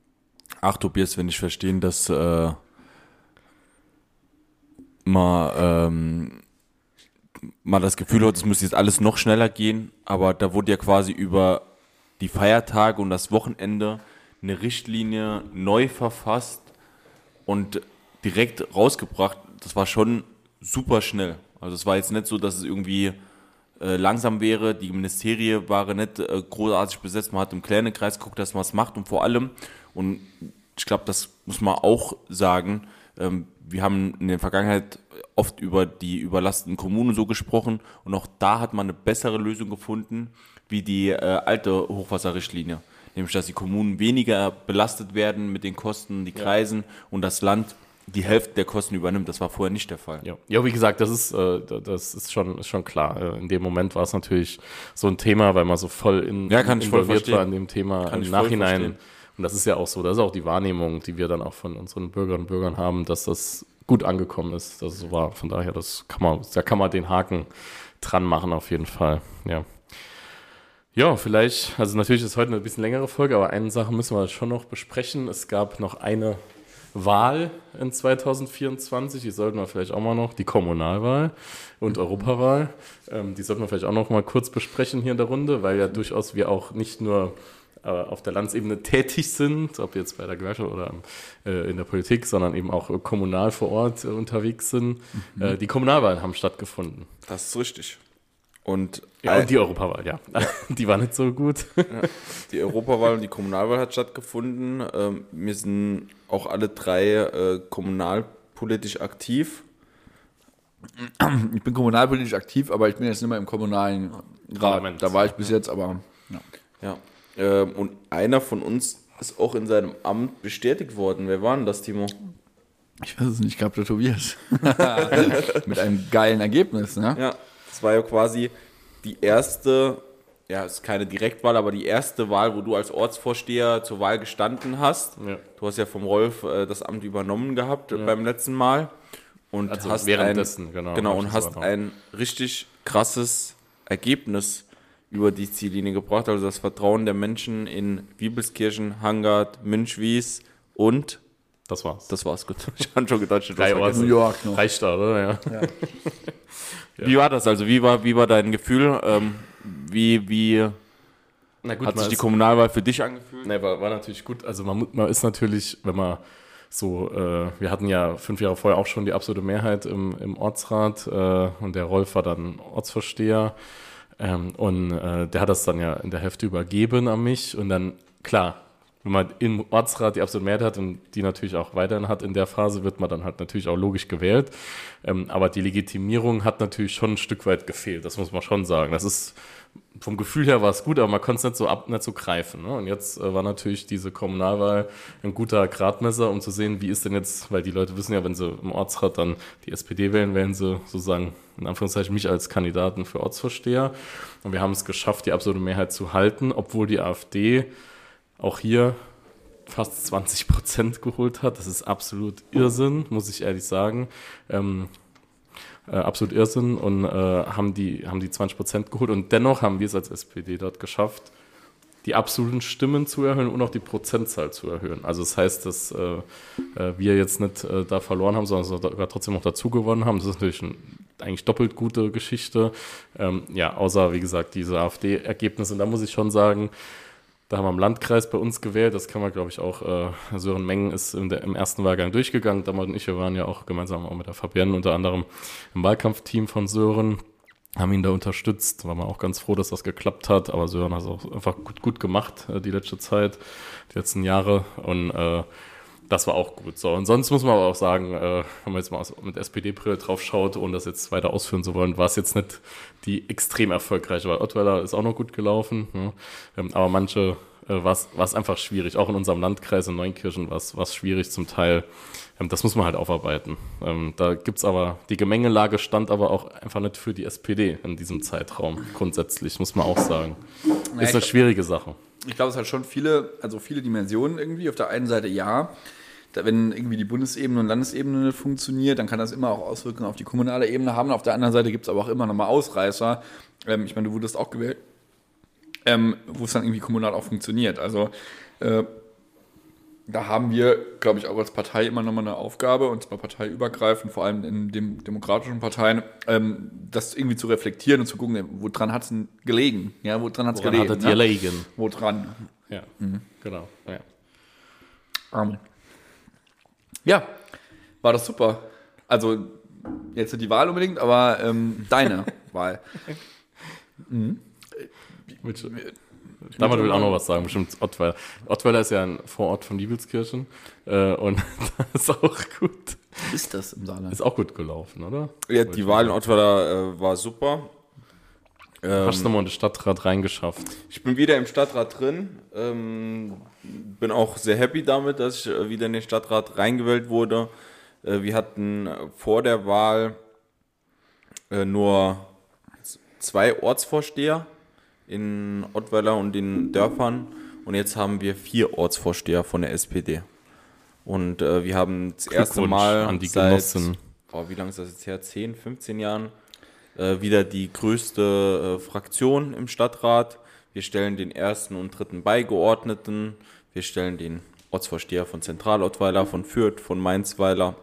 ach Tobias, wenn ich verstehen, dass äh, man ähm, mal das Gefühl hat, es muss jetzt alles noch schneller gehen, aber da wurde ja quasi über die Feiertage und das Wochenende eine Richtlinie neu verfasst und direkt rausgebracht. das war schon super schnell. Also es war jetzt nicht so, dass es irgendwie äh, langsam wäre. Die Ministerien waren nicht äh, großartig besetzt. Man hat im kleinen Kreis geguckt, dass man es macht und vor allem, und ich glaube, das muss man auch sagen, ähm, wir haben in der Vergangenheit oft über die überlasteten Kommunen so gesprochen und auch da hat man eine bessere Lösung gefunden wie die äh, alte Hochwasserrichtlinie. Nämlich, dass die Kommunen weniger belastet werden mit den Kosten, die Kreisen ja. und das Land die Hälfte der Kosten übernimmt. Das war vorher nicht der Fall. Ja, ja wie gesagt, das ist, äh, das ist, schon, ist schon klar. In dem Moment war es natürlich so ein Thema, weil man so voll in, ja, kann involviert war in dem Thema kann im Nachhinein. Und das ist ja auch so, das ist auch die Wahrnehmung, die wir dann auch von unseren Bürgerinnen und Bürgern haben, dass das gut angekommen ist. Das so war. Von daher, das kann man, da kann man den Haken dran machen auf jeden Fall. Ja. Ja, vielleicht, also natürlich ist heute eine bisschen längere Folge, aber eine Sache müssen wir schon noch besprechen. Es gab noch eine Wahl in zwanzig vierundzwanzig, die sollten wir vielleicht auch mal noch, die Kommunalwahl und Europawahl, ähm, die sollten wir vielleicht auch noch mal kurz besprechen hier in der Runde, weil ja durchaus wir auch nicht nur äh, auf der Landesebene tätig sind, ob jetzt bei der Gewerkschaft oder äh, in der Politik, sondern eben auch kommunal vor Ort äh, unterwegs sind. Mhm. Äh, die Kommunalwahlen haben stattgefunden. Das ist richtig. Und, ja, und die Europawahl, ja. ja. Die war nicht so gut. Ja. Die Europawahl und die Kommunalwahl hat stattgefunden. Ähm, wir sind auch alle drei äh, kommunalpolitisch aktiv. Ich bin kommunalpolitisch aktiv, aber ich bin jetzt nicht mehr im kommunalen Rat. Da war ich bis jetzt, aber ja. ja. Ähm, und einer von uns ist auch in seinem Amt bestätigt worden. Wer war denn das, Timo? Ich weiß es nicht, ich glaube der Tobias. Mit einem geilen Ergebnis, ne? Ja. Das war ja quasi die erste, ja, es ist keine Direktwahl, aber die erste Wahl, wo du als Ortsvorsteher zur Wahl gestanden hast. Ja. Du hast ja vom Rolf äh, das Amt übernommen gehabt ja. beim letzten Mal. Und also hast währenddessen, ein, genau. Genau, und hast ein richtig krasses Ergebnis über die Ziellinie gebracht. Also das Vertrauen der Menschen in Wiebelskirchen, Hangard, Münchwies und das war's. Das war's, gut. Ich habe schon gedacht, du Drei New York noch. Reicht da, oder? Ja. ja. Ja. Wie war das? Also wie war, wie war dein Gefühl? Ähm, wie wie Na gut, hat sich die Kommunalwahl für dich angefühlt? Ne, war, war natürlich gut. Also man, man ist natürlich, wenn man so, äh, wir hatten ja fünf Jahre vorher auch schon die absolute Mehrheit im, im Ortsrat äh, und der Rolf war dann Ortsvorsteher ähm, und äh, der hat das dann ja in der Hälfte übergeben an mich und dann, klar, wenn man im Ortsrat die absolute Mehrheit hat und die natürlich auch weiterhin hat in der Phase, wird man dann halt natürlich auch logisch gewählt. Ähm, aber die Legitimierung hat natürlich schon ein Stück weit gefehlt, das muss man schon sagen. Das ist, vom Gefühl her war es gut, aber man konnte es nicht so ab, nicht so greifen. Ne? Und jetzt äh, war natürlich diese Kommunalwahl ein guter Gradmesser, um zu sehen, wie ist denn jetzt, weil die Leute wissen ja, wenn sie im Ortsrat dann die S P D wählen, wählen sie sozusagen in Anführungszeichen mich als Kandidaten für Ortsvorsteher. Und wir haben es geschafft, die absolute Mehrheit zu halten, obwohl die AfD auch hier fast zwanzig Prozent geholt hat. Das ist absolut Irrsinn, muss ich ehrlich sagen. Ähm, äh, absolut Irrsinn und äh, haben die, haben die zwanzig Prozent geholt. Und dennoch haben wir es als S P D dort geschafft, die absoluten Stimmen zu erhöhen und auch die Prozentzahl zu erhöhen. Also das heißt, dass äh, wir jetzt nicht äh, da verloren haben, sondern sogar trotzdem noch dazu gewonnen haben. Das ist natürlich eine eigentlich doppelt gute Geschichte. Ähm, ja, außer, wie gesagt, diese AfD-Ergebnisse. Und da muss ich schon sagen, da haben wir im Landkreis bei uns gewählt, das kann man, glaube ich, auch, äh, Sören Mengen ist in der, im ersten Wahlgang durchgegangen, Damals und ich, wir waren ja auch gemeinsam auch mit der Fabienne unter anderem im Wahlkampfteam von Sören, haben ihn da unterstützt, waren wir auch ganz froh, dass das geklappt hat, aber Sören hat es auch einfach gut, gut gemacht, äh, die letzte Zeit, die letzten Jahre und äh, das war auch gut. So, und sonst muss man aber auch sagen, äh, wenn man jetzt mal mit S P D-Brille drauf schaut, ohne das jetzt weiter ausführen zu wollen, war es jetzt nicht die extrem erfolgreiche Wahl. Ottweiler ist auch noch gut gelaufen, ne? ähm, aber manche äh, war es einfach schwierig. Auch in unserem Landkreis in Neunkirchen war es schwierig zum Teil. Ähm, das muss man halt aufarbeiten. Ähm, da gibt's aber, die Gemengelage stand aber auch einfach nicht für die S P D in diesem Zeitraum, grundsätzlich, muss man auch sagen. Ist eine schwierige Sache. Ich glaube, es hat schon viele, also viele Dimensionen irgendwie. Auf der einen Seite ja, da, wenn irgendwie die Bundesebene und Landesebene nicht funktioniert, dann kann das immer auch Auswirkungen auf die kommunale Ebene haben. Auf der anderen Seite gibt es aber auch immer nochmal Ausreißer. Ähm, ich meine, du wurdest auch gewählt, ähm, wo es dann irgendwie kommunal auch funktioniert. Also äh, da haben wir, glaube ich, auch als Partei immer nochmal eine Aufgabe, und zwar parteiübergreifend, vor allem in den demokratischen Parteien, ähm, das irgendwie zu reflektieren und zu gucken, woran hat es denn gelegen? Ja, woran hat es gelegen? Hat es gelegen? Woran? Ja, mhm. genau. Ja. Amen. Ja, war das super. Also jetzt nicht die Wahl unbedingt, aber ähm, deine Wahl. Mhm. Damals will auch noch was sagen, bestimmt Ottweiler. Ottweiler ist ja ein Vorort von Diebelskirchen äh, und das ist auch gut. Ist das im Saarland? Ist auch gut gelaufen, oder? Ja, die Wahl in Ottweiler äh, war super. Ähm, Hast du nochmal in den Stadtrat reingeschafft? Ich bin wieder im Stadtrat drin. Ähm, bin auch sehr happy damit, dass ich äh, wieder in den Stadtrat reingewählt wurde. Äh, wir hatten vor der Wahl äh, nur zwei Ortsvorsteher in Ottweiler und den Dörfern. Und jetzt haben wir vier Ortsvorsteher von der S P D. Und äh, wir haben das erste Mal an die seit, Genossen. oh, wie lange ist das jetzt her? zehn, fünfzehn Jahren äh, wieder die größte äh, Fraktion im Stadtrat. Wir stellen den ersten und dritten Beigeordneten. Wir stellen den Ortsvorsteher von Zentralottweiler, von Fürth, von Mainzweiler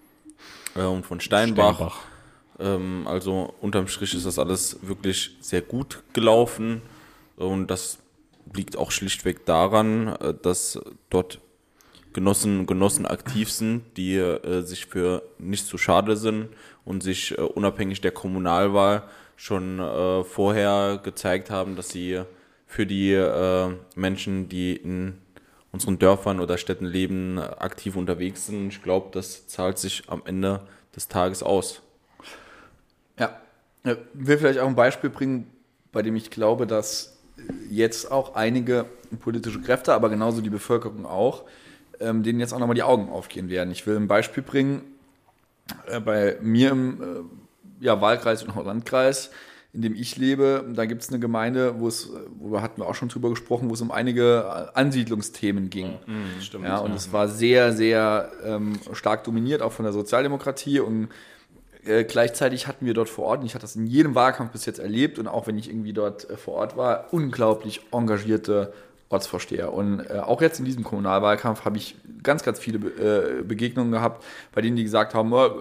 äh, und von Steinbach. Steinbach. Ähm, also unterm Strich ist das alles wirklich sehr gut gelaufen. Und das liegt auch schlichtweg daran, äh, dass dort Genossen und Genossen aktiv sind, die äh, sich für nicht zu schade sind und sich äh, unabhängig der Kommunalwahl schon äh, vorher gezeigt haben, dass sie für die äh, Menschen, die in unseren Dörfern oder Städten leben, aktiv unterwegs sind. Ich glaube, das zahlt sich am Ende des Tages aus. Ja, ich will vielleicht auch ein Beispiel bringen, bei dem ich glaube, dass jetzt auch einige politische Kräfte, aber genauso die Bevölkerung auch, ähm, denen jetzt auch nochmal die Augen aufgehen werden. Ich will ein Beispiel bringen, äh, bei mir im äh, ja, Wahlkreis und auch Landkreis, in dem ich lebe, da gibt es eine Gemeinde, wo es, wo wir hatten wir auch schon drüber gesprochen, wo es um einige Ansiedlungsthemen ging. Mhm, stimmt. Ja, und es war sehr, sehr ähm, stark dominiert, auch von der Sozialdemokratie, und Äh, gleichzeitig hatten wir dort vor Ort, und ich hatte das in jedem Wahlkampf bis jetzt erlebt, und auch wenn ich irgendwie dort äh, vor Ort war, unglaublich engagierte Ortsvorsteher. Und äh, auch jetzt in diesem Kommunalwahlkampf habe ich ganz, ganz viele Be- äh, Begegnungen gehabt, bei denen die gesagt haben, äh,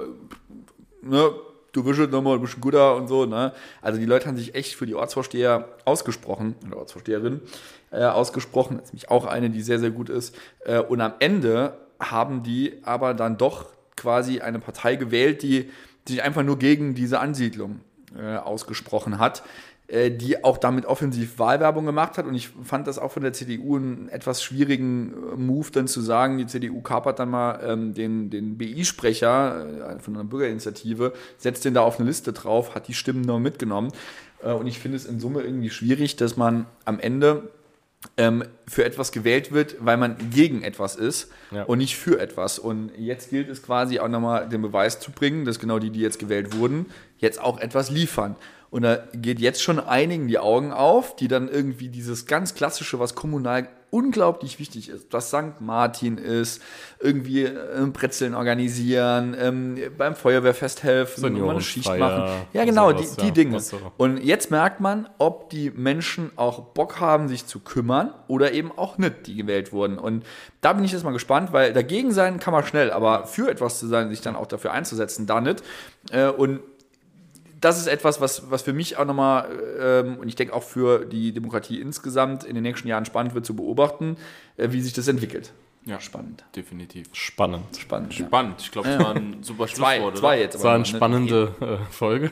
ne, du bist jetzt nochmal ein bisschen guter und so. Ne? Also die Leute haben sich echt für die Ortsvorsteher ausgesprochen, oder Ortsvorsteherin äh, ausgesprochen, das ist nämlich auch eine, die sehr, sehr gut ist. Äh, und am Ende haben die aber dann doch quasi eine Partei gewählt, die sich einfach nur gegen diese Ansiedlung äh, ausgesprochen hat, äh, die auch damit offensiv Wahlwerbung gemacht hat. Und ich fand das auch von der C D U einen etwas schwierigen äh, Move, dann zu sagen, die C D U kapert dann mal ähm, den, den B I-Sprecher äh, von einer Bürgerinitiative, setzt den da auf eine Liste drauf, hat die Stimmen noch mitgenommen. Äh, und ich finde es in Summe irgendwie schwierig, dass man am Ende ähm, für etwas gewählt wird, weil man gegen etwas ist, ja, und nicht für etwas. Und jetzt gilt es quasi auch nochmal den Beweis zu bringen, dass genau die, die jetzt gewählt wurden, jetzt auch etwas liefern. Und da geht jetzt schon einigen die Augen auf, die dann irgendwie dieses ganz Klassische, was kommunal unglaublich wichtig ist, was Sankt Martin ist, irgendwie äh, Brezeln organisieren, ähm, beim Feuerwehrfest helfen, mal eine Schicht machen. Ja, genau, sowas, die, die ja, Dinge. So. Und jetzt merkt man, ob die Menschen auch Bock haben, sich zu kümmern oder eben auch nicht, die gewählt wurden. Und da bin ich jetzt mal gespannt, weil dagegen sein kann man schnell, aber für etwas zu sein, sich dann auch dafür einzusetzen, da nicht. Äh, und das ist etwas, was, was für mich auch nochmal, ähm, und ich denke auch für die Demokratie insgesamt in den nächsten Jahren spannend wird zu beobachten, äh, wie sich das entwickelt. Ja, spannend. Definitiv. Spannend. Spannend. Spannend. Ja. Ich glaube, das war ein super Schlusswort. Zwei, zwei jetzt. Das war eine spannende äh, Folge.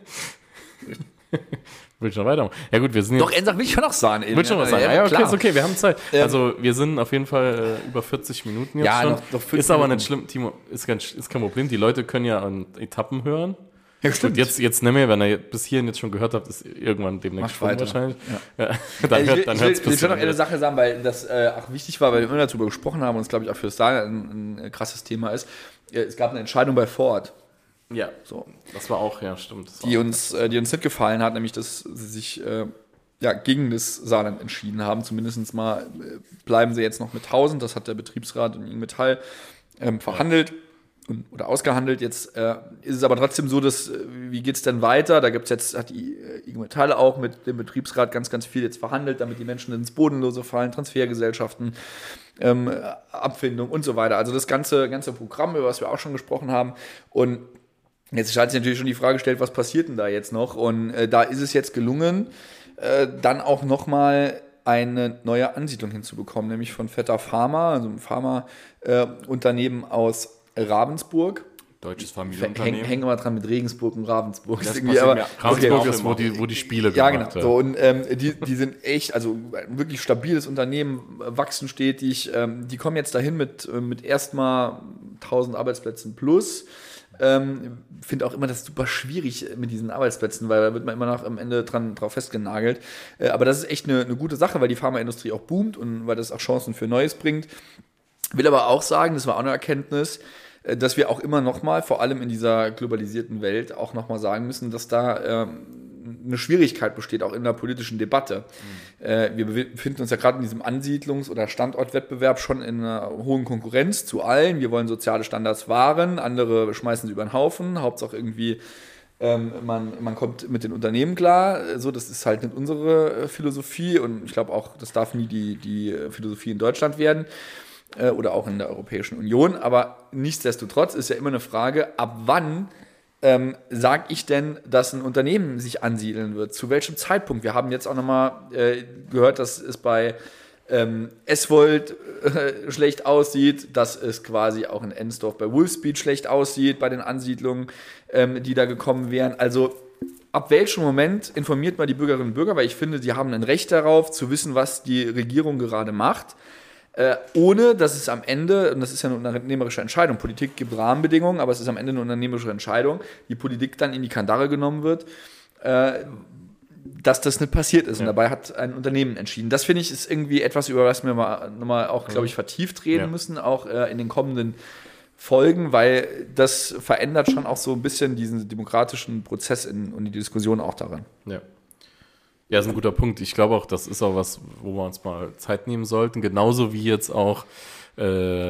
Will ich noch weitermachen? Ja gut, wir sind jetzt... Doch, Ensach will ich schon noch sagen. Will schon was sagen? Ja, ja, okay, ist okay, wir haben Zeit. Ähm, also wir sind auf jeden Fall äh, über vierzig Minuten jetzt ja, schon. Noch, noch ist aber nicht schlimm, Timo, ist kein, ist kein Problem. Die Leute können ja an Etappen hören. Ja, stimmt. Und jetzt, jetzt nimm mir, wenn ihr bis hierhin jetzt schon gehört habt, ist irgendwann demnächst schon wahrscheinlich. Ja. Ja, dann also hört, dann ich will, will schon noch eine Sache sagen, weil das äh, auch wichtig war, weil wir immer darüber gesprochen haben und es, glaube ich, auch für das Saarland ein, ein krasses Thema ist. Es gab eine Entscheidung bei Ford. Ja, so. Das war auch, ja, stimmt. Die uns, äh, die uns nicht gefallen hat, nämlich, dass sie sich äh, ja, gegen das Saarland entschieden haben. Zumindest mal äh, bleiben sie jetzt noch mit tausend. Das hat der Betriebsrat in I G Metall ähm, verhandelt. Oder ausgehandelt. Jetzt äh, ist es aber trotzdem so, dass, äh, wie geht es denn weiter? Da gibt es jetzt, hat die äh, I G Metall auch mit dem Betriebsrat ganz, ganz viel jetzt verhandelt, damit die Menschen ins Bodenlose fallen, Transfergesellschaften, ähm, Abfindung und so weiter. Also das ganze, ganze Programm, über was wir auch schon gesprochen haben. Und jetzt hat sich natürlich schon die Frage gestellt, was passiert denn da jetzt noch? Und äh, da ist es jetzt gelungen, äh, dann auch nochmal eine neue Ansiedlung hinzubekommen, nämlich von Vetter Pharma, also ein Pharmaunternehmen äh, aus Ravensburg. Deutsches Häng, Familienunternehmen. hängen immer dran mit Regensburg und Ravensburg. Das Ist irgendwie, passiert aber, mir- Ravensburg Okay. ist, wo die, wo die Spiele ja, gemacht genau. So, und ähm, die, die sind echt, also ein wirklich stabiles Unternehmen, äh, wachsen stetig. Ähm, die kommen jetzt dahin mit, äh, mit erstmal tausend Arbeitsplätzen plus. Ähm, finde auch immer das super schwierig mit diesen Arbeitsplätzen, weil da wird man immer noch am Ende dran drauf festgenagelt. Äh, aber das ist echt eine, eine gute Sache, weil die Pharmaindustrie auch boomt und weil das auch Chancen für Neues bringt. Will aber auch sagen, das war auch eine Erkenntnis, äh, dass wir auch immer noch mal, vor allem in dieser globalisierten Welt, auch noch mal sagen müssen, dass da ähm, eine Schwierigkeit besteht, auch in der politischen Debatte. Mhm. Äh, wir befinden uns ja gerade in diesem Ansiedlungs- oder Standortwettbewerb schon in einer hohen Konkurrenz zu allen. Wir wollen soziale Standards wahren, andere schmeißen sie über den Haufen, Hauptsache irgendwie ähm, man, man kommt mit den Unternehmen klar. So, das ist halt nicht unsere äh, Philosophie und ich glaube auch, das darf nie die, die Philosophie in Deutschland werden äh, oder auch in der Europäischen Union. Aber nichtsdestotrotz ist ja immer eine Frage, ab wann Ähm, sage ich denn, dass ein Unternehmen sich ansiedeln wird? Zu welchem Zeitpunkt? Wir haben jetzt auch nochmal äh, gehört, dass es bei ähm, Eswold äh, schlecht aussieht, dass es quasi auch in Ensdorf bei Wolfspeed schlecht aussieht, bei den Ansiedlungen, ähm, die da gekommen wären. Also ab welchem Moment informiert man die Bürgerinnen und Bürger? Weil ich finde, sie haben ein Recht darauf, zu wissen, was die Regierung gerade macht. Äh, ohne, dass es am Ende, und das ist ja eine unternehmerische Entscheidung, Politik gibt Rahmenbedingungen, aber es ist am Ende eine unternehmerische Entscheidung, die Politik dann in die Kandare genommen wird, äh, dass das nicht passiert ist. Ja. Und dabei hat ein Unternehmen entschieden. Das finde ich ist irgendwie etwas, über was wir mal, nochmal auch, glaube ich, vertieft reden ja. müssen, auch äh, in den kommenden Folgen, weil das verändert schon auch so ein bisschen diesen demokratischen Prozess in, und die Diskussion auch daran. Ja. Ja, ist ein guter Punkt. Ich glaube auch, das ist auch was, wo wir uns mal Zeit nehmen sollten. Genauso wie jetzt auch, äh,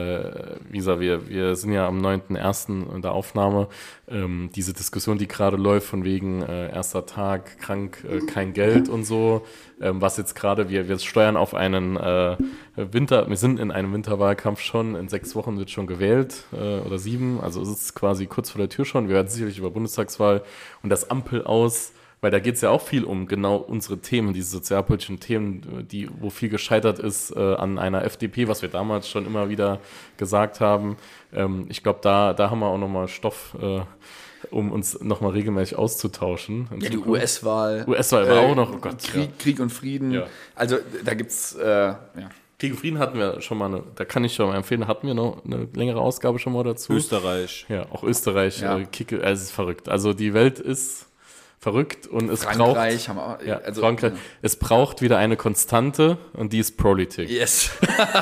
wie gesagt, wir, wir sind ja am neunten ersten in der Aufnahme, ähm, diese Diskussion, die gerade läuft, von wegen äh, erster Tag, krank, äh, kein Geld und so, ähm, was jetzt gerade, wir, wir steuern auf einen äh, Winter, wir sind in einem Winterwahlkampf schon, in sechs Wochen wird schon gewählt, äh, oder sieben, also es ist quasi kurz vor der Tür schon, wir werden sicherlich über Bundestagswahl und das Ampel aus. Weil da geht es ja auch viel um genau unsere Themen, diese sozialpolitischen Themen, die, wo viel gescheitert ist äh, an einer F D P, was wir damals schon immer wieder gesagt haben. Ähm, ich glaube, da, da haben wir auch nochmal Stoff, äh, um uns nochmal regelmäßig auszutauschen. Ja, die U S-Wahl. U S-Wahl war äh, auch noch, oh Gott. Krieg, ja. Krieg und Frieden. Ja. Also da gibt's, äh, ja. Krieg und Frieden hatten wir schon mal, eine, da kann ich schon mal empfehlen, hatten wir noch eine längere Ausgabe schon mal dazu. Österreich. Ja, auch Österreich, Ja. äh, Kicke, also es ist verrückt. Also die Welt ist verrückt und es Frankreich braucht, haben wir auch, ja, also, Frankreich, es braucht wieder eine Konstante und die ist Politik. Yes.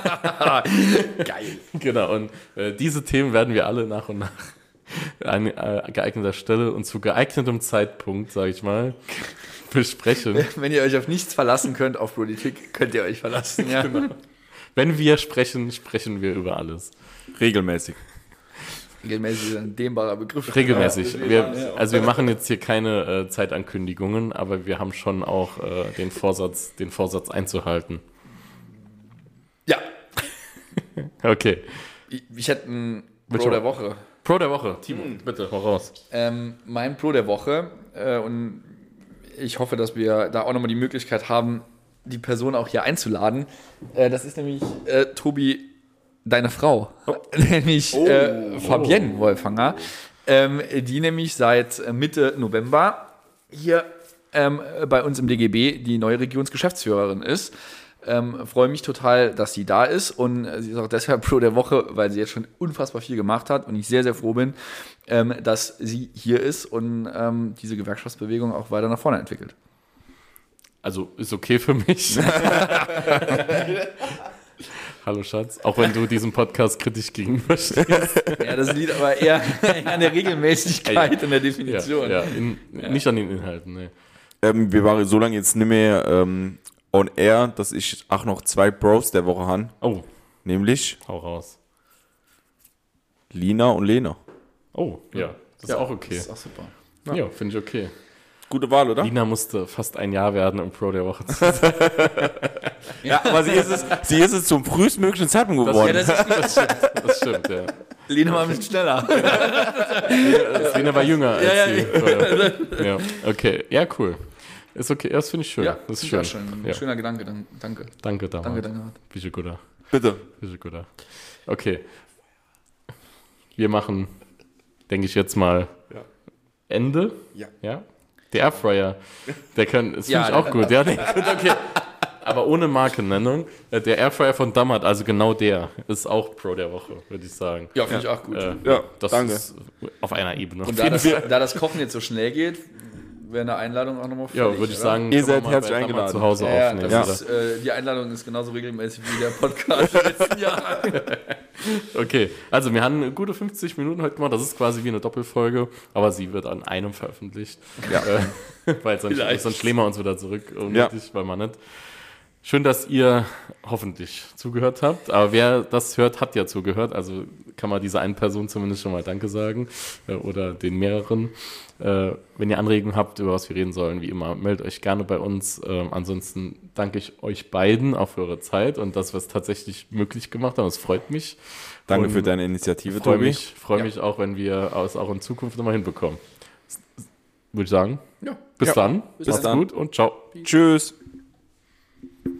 Geil. Genau, und äh, diese Themen werden wir alle nach und nach an äh, geeigneter Stelle und zu geeignetem Zeitpunkt, sage ich mal, besprechen. Wenn ihr euch auf nichts verlassen könnt, auf Politik, könnt ihr euch verlassen. Ja. Genau. Wenn wir sprechen, sprechen wir über alles. Regelmäßig. Regelmäßig ist ein dehnbarer Begriff. Regelmäßig. Ja, Wir, also wir machen jetzt hier keine äh, Zeitankündigungen, aber wir haben schon auch äh, den Vorsatz, den Vorsatz einzuhalten. Ja. Okay. Ich, ich hätte ein Pro Bitte. der Woche. Pro der Woche. Timo, bitte, hau raus. Ähm, mein Pro der Woche, äh, und ich hoffe, dass wir da auch nochmal die Möglichkeit haben, die Person auch hier einzuladen. Äh, das ist nämlich äh, Tobi, deine Frau. Oh. Nämlich Oh. äh, Fabienne oh. Wolfanger, ähm, die nämlich seit Mitte November hier ähm, bei uns im D G B die neue Regionsgeschäftsführerin ist. Ähm, freue mich total, dass sie da ist und sie ist auch deshalb Pro der Woche, weil sie jetzt schon unfassbar viel gemacht hat und ich sehr, sehr froh bin, ähm, dass sie hier ist und ähm, diese Gewerkschaftsbewegung auch weiter nach vorne entwickelt. Also ist okay für mich. Hallo Schatz, auch wenn du diesen Podcast kritisch gegenüberstehst. Ja, das liegt aber eher an der Regelmäßigkeit und der Definition. Ja, ja, in, ja. Nicht an den Inhalten, nee. Ähm, wir waren so lange jetzt nicht mehr ähm, on air, dass ich auch noch zwei Bros der Woche habe. Oh. Nämlich Hau raus. Lina und Lena. Oh, ja. Das ja, ist auch okay. Das ist auch super. Ja, ja finde ich okay. Gute Wahl, oder? Lina musste fast ein Jahr werden, um Pro der Woche zu sein. Ja, aber sie ist es, sie ist es zum frühestmöglichen Zeitpunkt geworden. Das, ja, das, Das stimmt, das stimmt, ja. Lena war ein bisschen schneller. Lina war jünger als Ja, ja, sie. Ja, okay. Ja, cool. Ist okay, das finde ich schön. Ja, das ist schön. schön. schön. Ja. Schöner Gedanke, dann, danke. Danke, Damar. Danke, danke. Bitte guter. Bitte. Bitte guter. Okay. Wir machen denke ich jetzt mal, Ja. Ende. Ja. Ja? Der Airfryer, der kann, das finde Ja, ich auch gut. Ja, nee, gut, okay. Aber ohne Markennennung. Äh, Der Airfryer von Dammert, also genau der, ist auch Pro der Woche, würde ich sagen. Ja, finde ich auch gut. Äh, Ja, das danke. ist auf einer Ebene. Und da das, da das Kochen jetzt so schnell geht, wäre eine Einladung auch nochmal Ja, würde ich sagen, Ihr können wir seid mal herzlich bei Dammert eingeladen. zu Hause Ja, ja, aufnehmen. das oder? ist, äh, die Einladung ist genauso regelmäßig wie der Podcast in den letzten Jahren. Okay, also wir haben gute fünfzig Minuten heute gemacht. Das ist quasi wie eine Doppelfolge, aber sie wird an einem veröffentlicht. Ja. Äh, weil sonst, Vielleicht. sonst schlägen wir uns wieder zurück. Unnötig, weil man nicht. Schön, dass ihr hoffentlich zugehört habt. Aber wer das hört, hat ja zugehört. Also kann man dieser einen Person zumindest schon mal Danke sagen. Äh, oder den mehreren. Äh, wenn ihr Anregungen habt, über was wir reden sollen, wie immer, meldet euch gerne bei uns. Ähm, ansonsten danke ich euch beiden auch für eure Zeit und dass wir es tatsächlich möglich gemacht haben. Es freut mich. Danke Und für deine Initiative, freue Tobi. mich, freu Ja. mich auch, wenn wir es auch in Zukunft nochmal hinbekommen. Würde ich sagen. Ja. Bis Ja. dann. Bis Macht's dann. gut und ciao. Tschüss.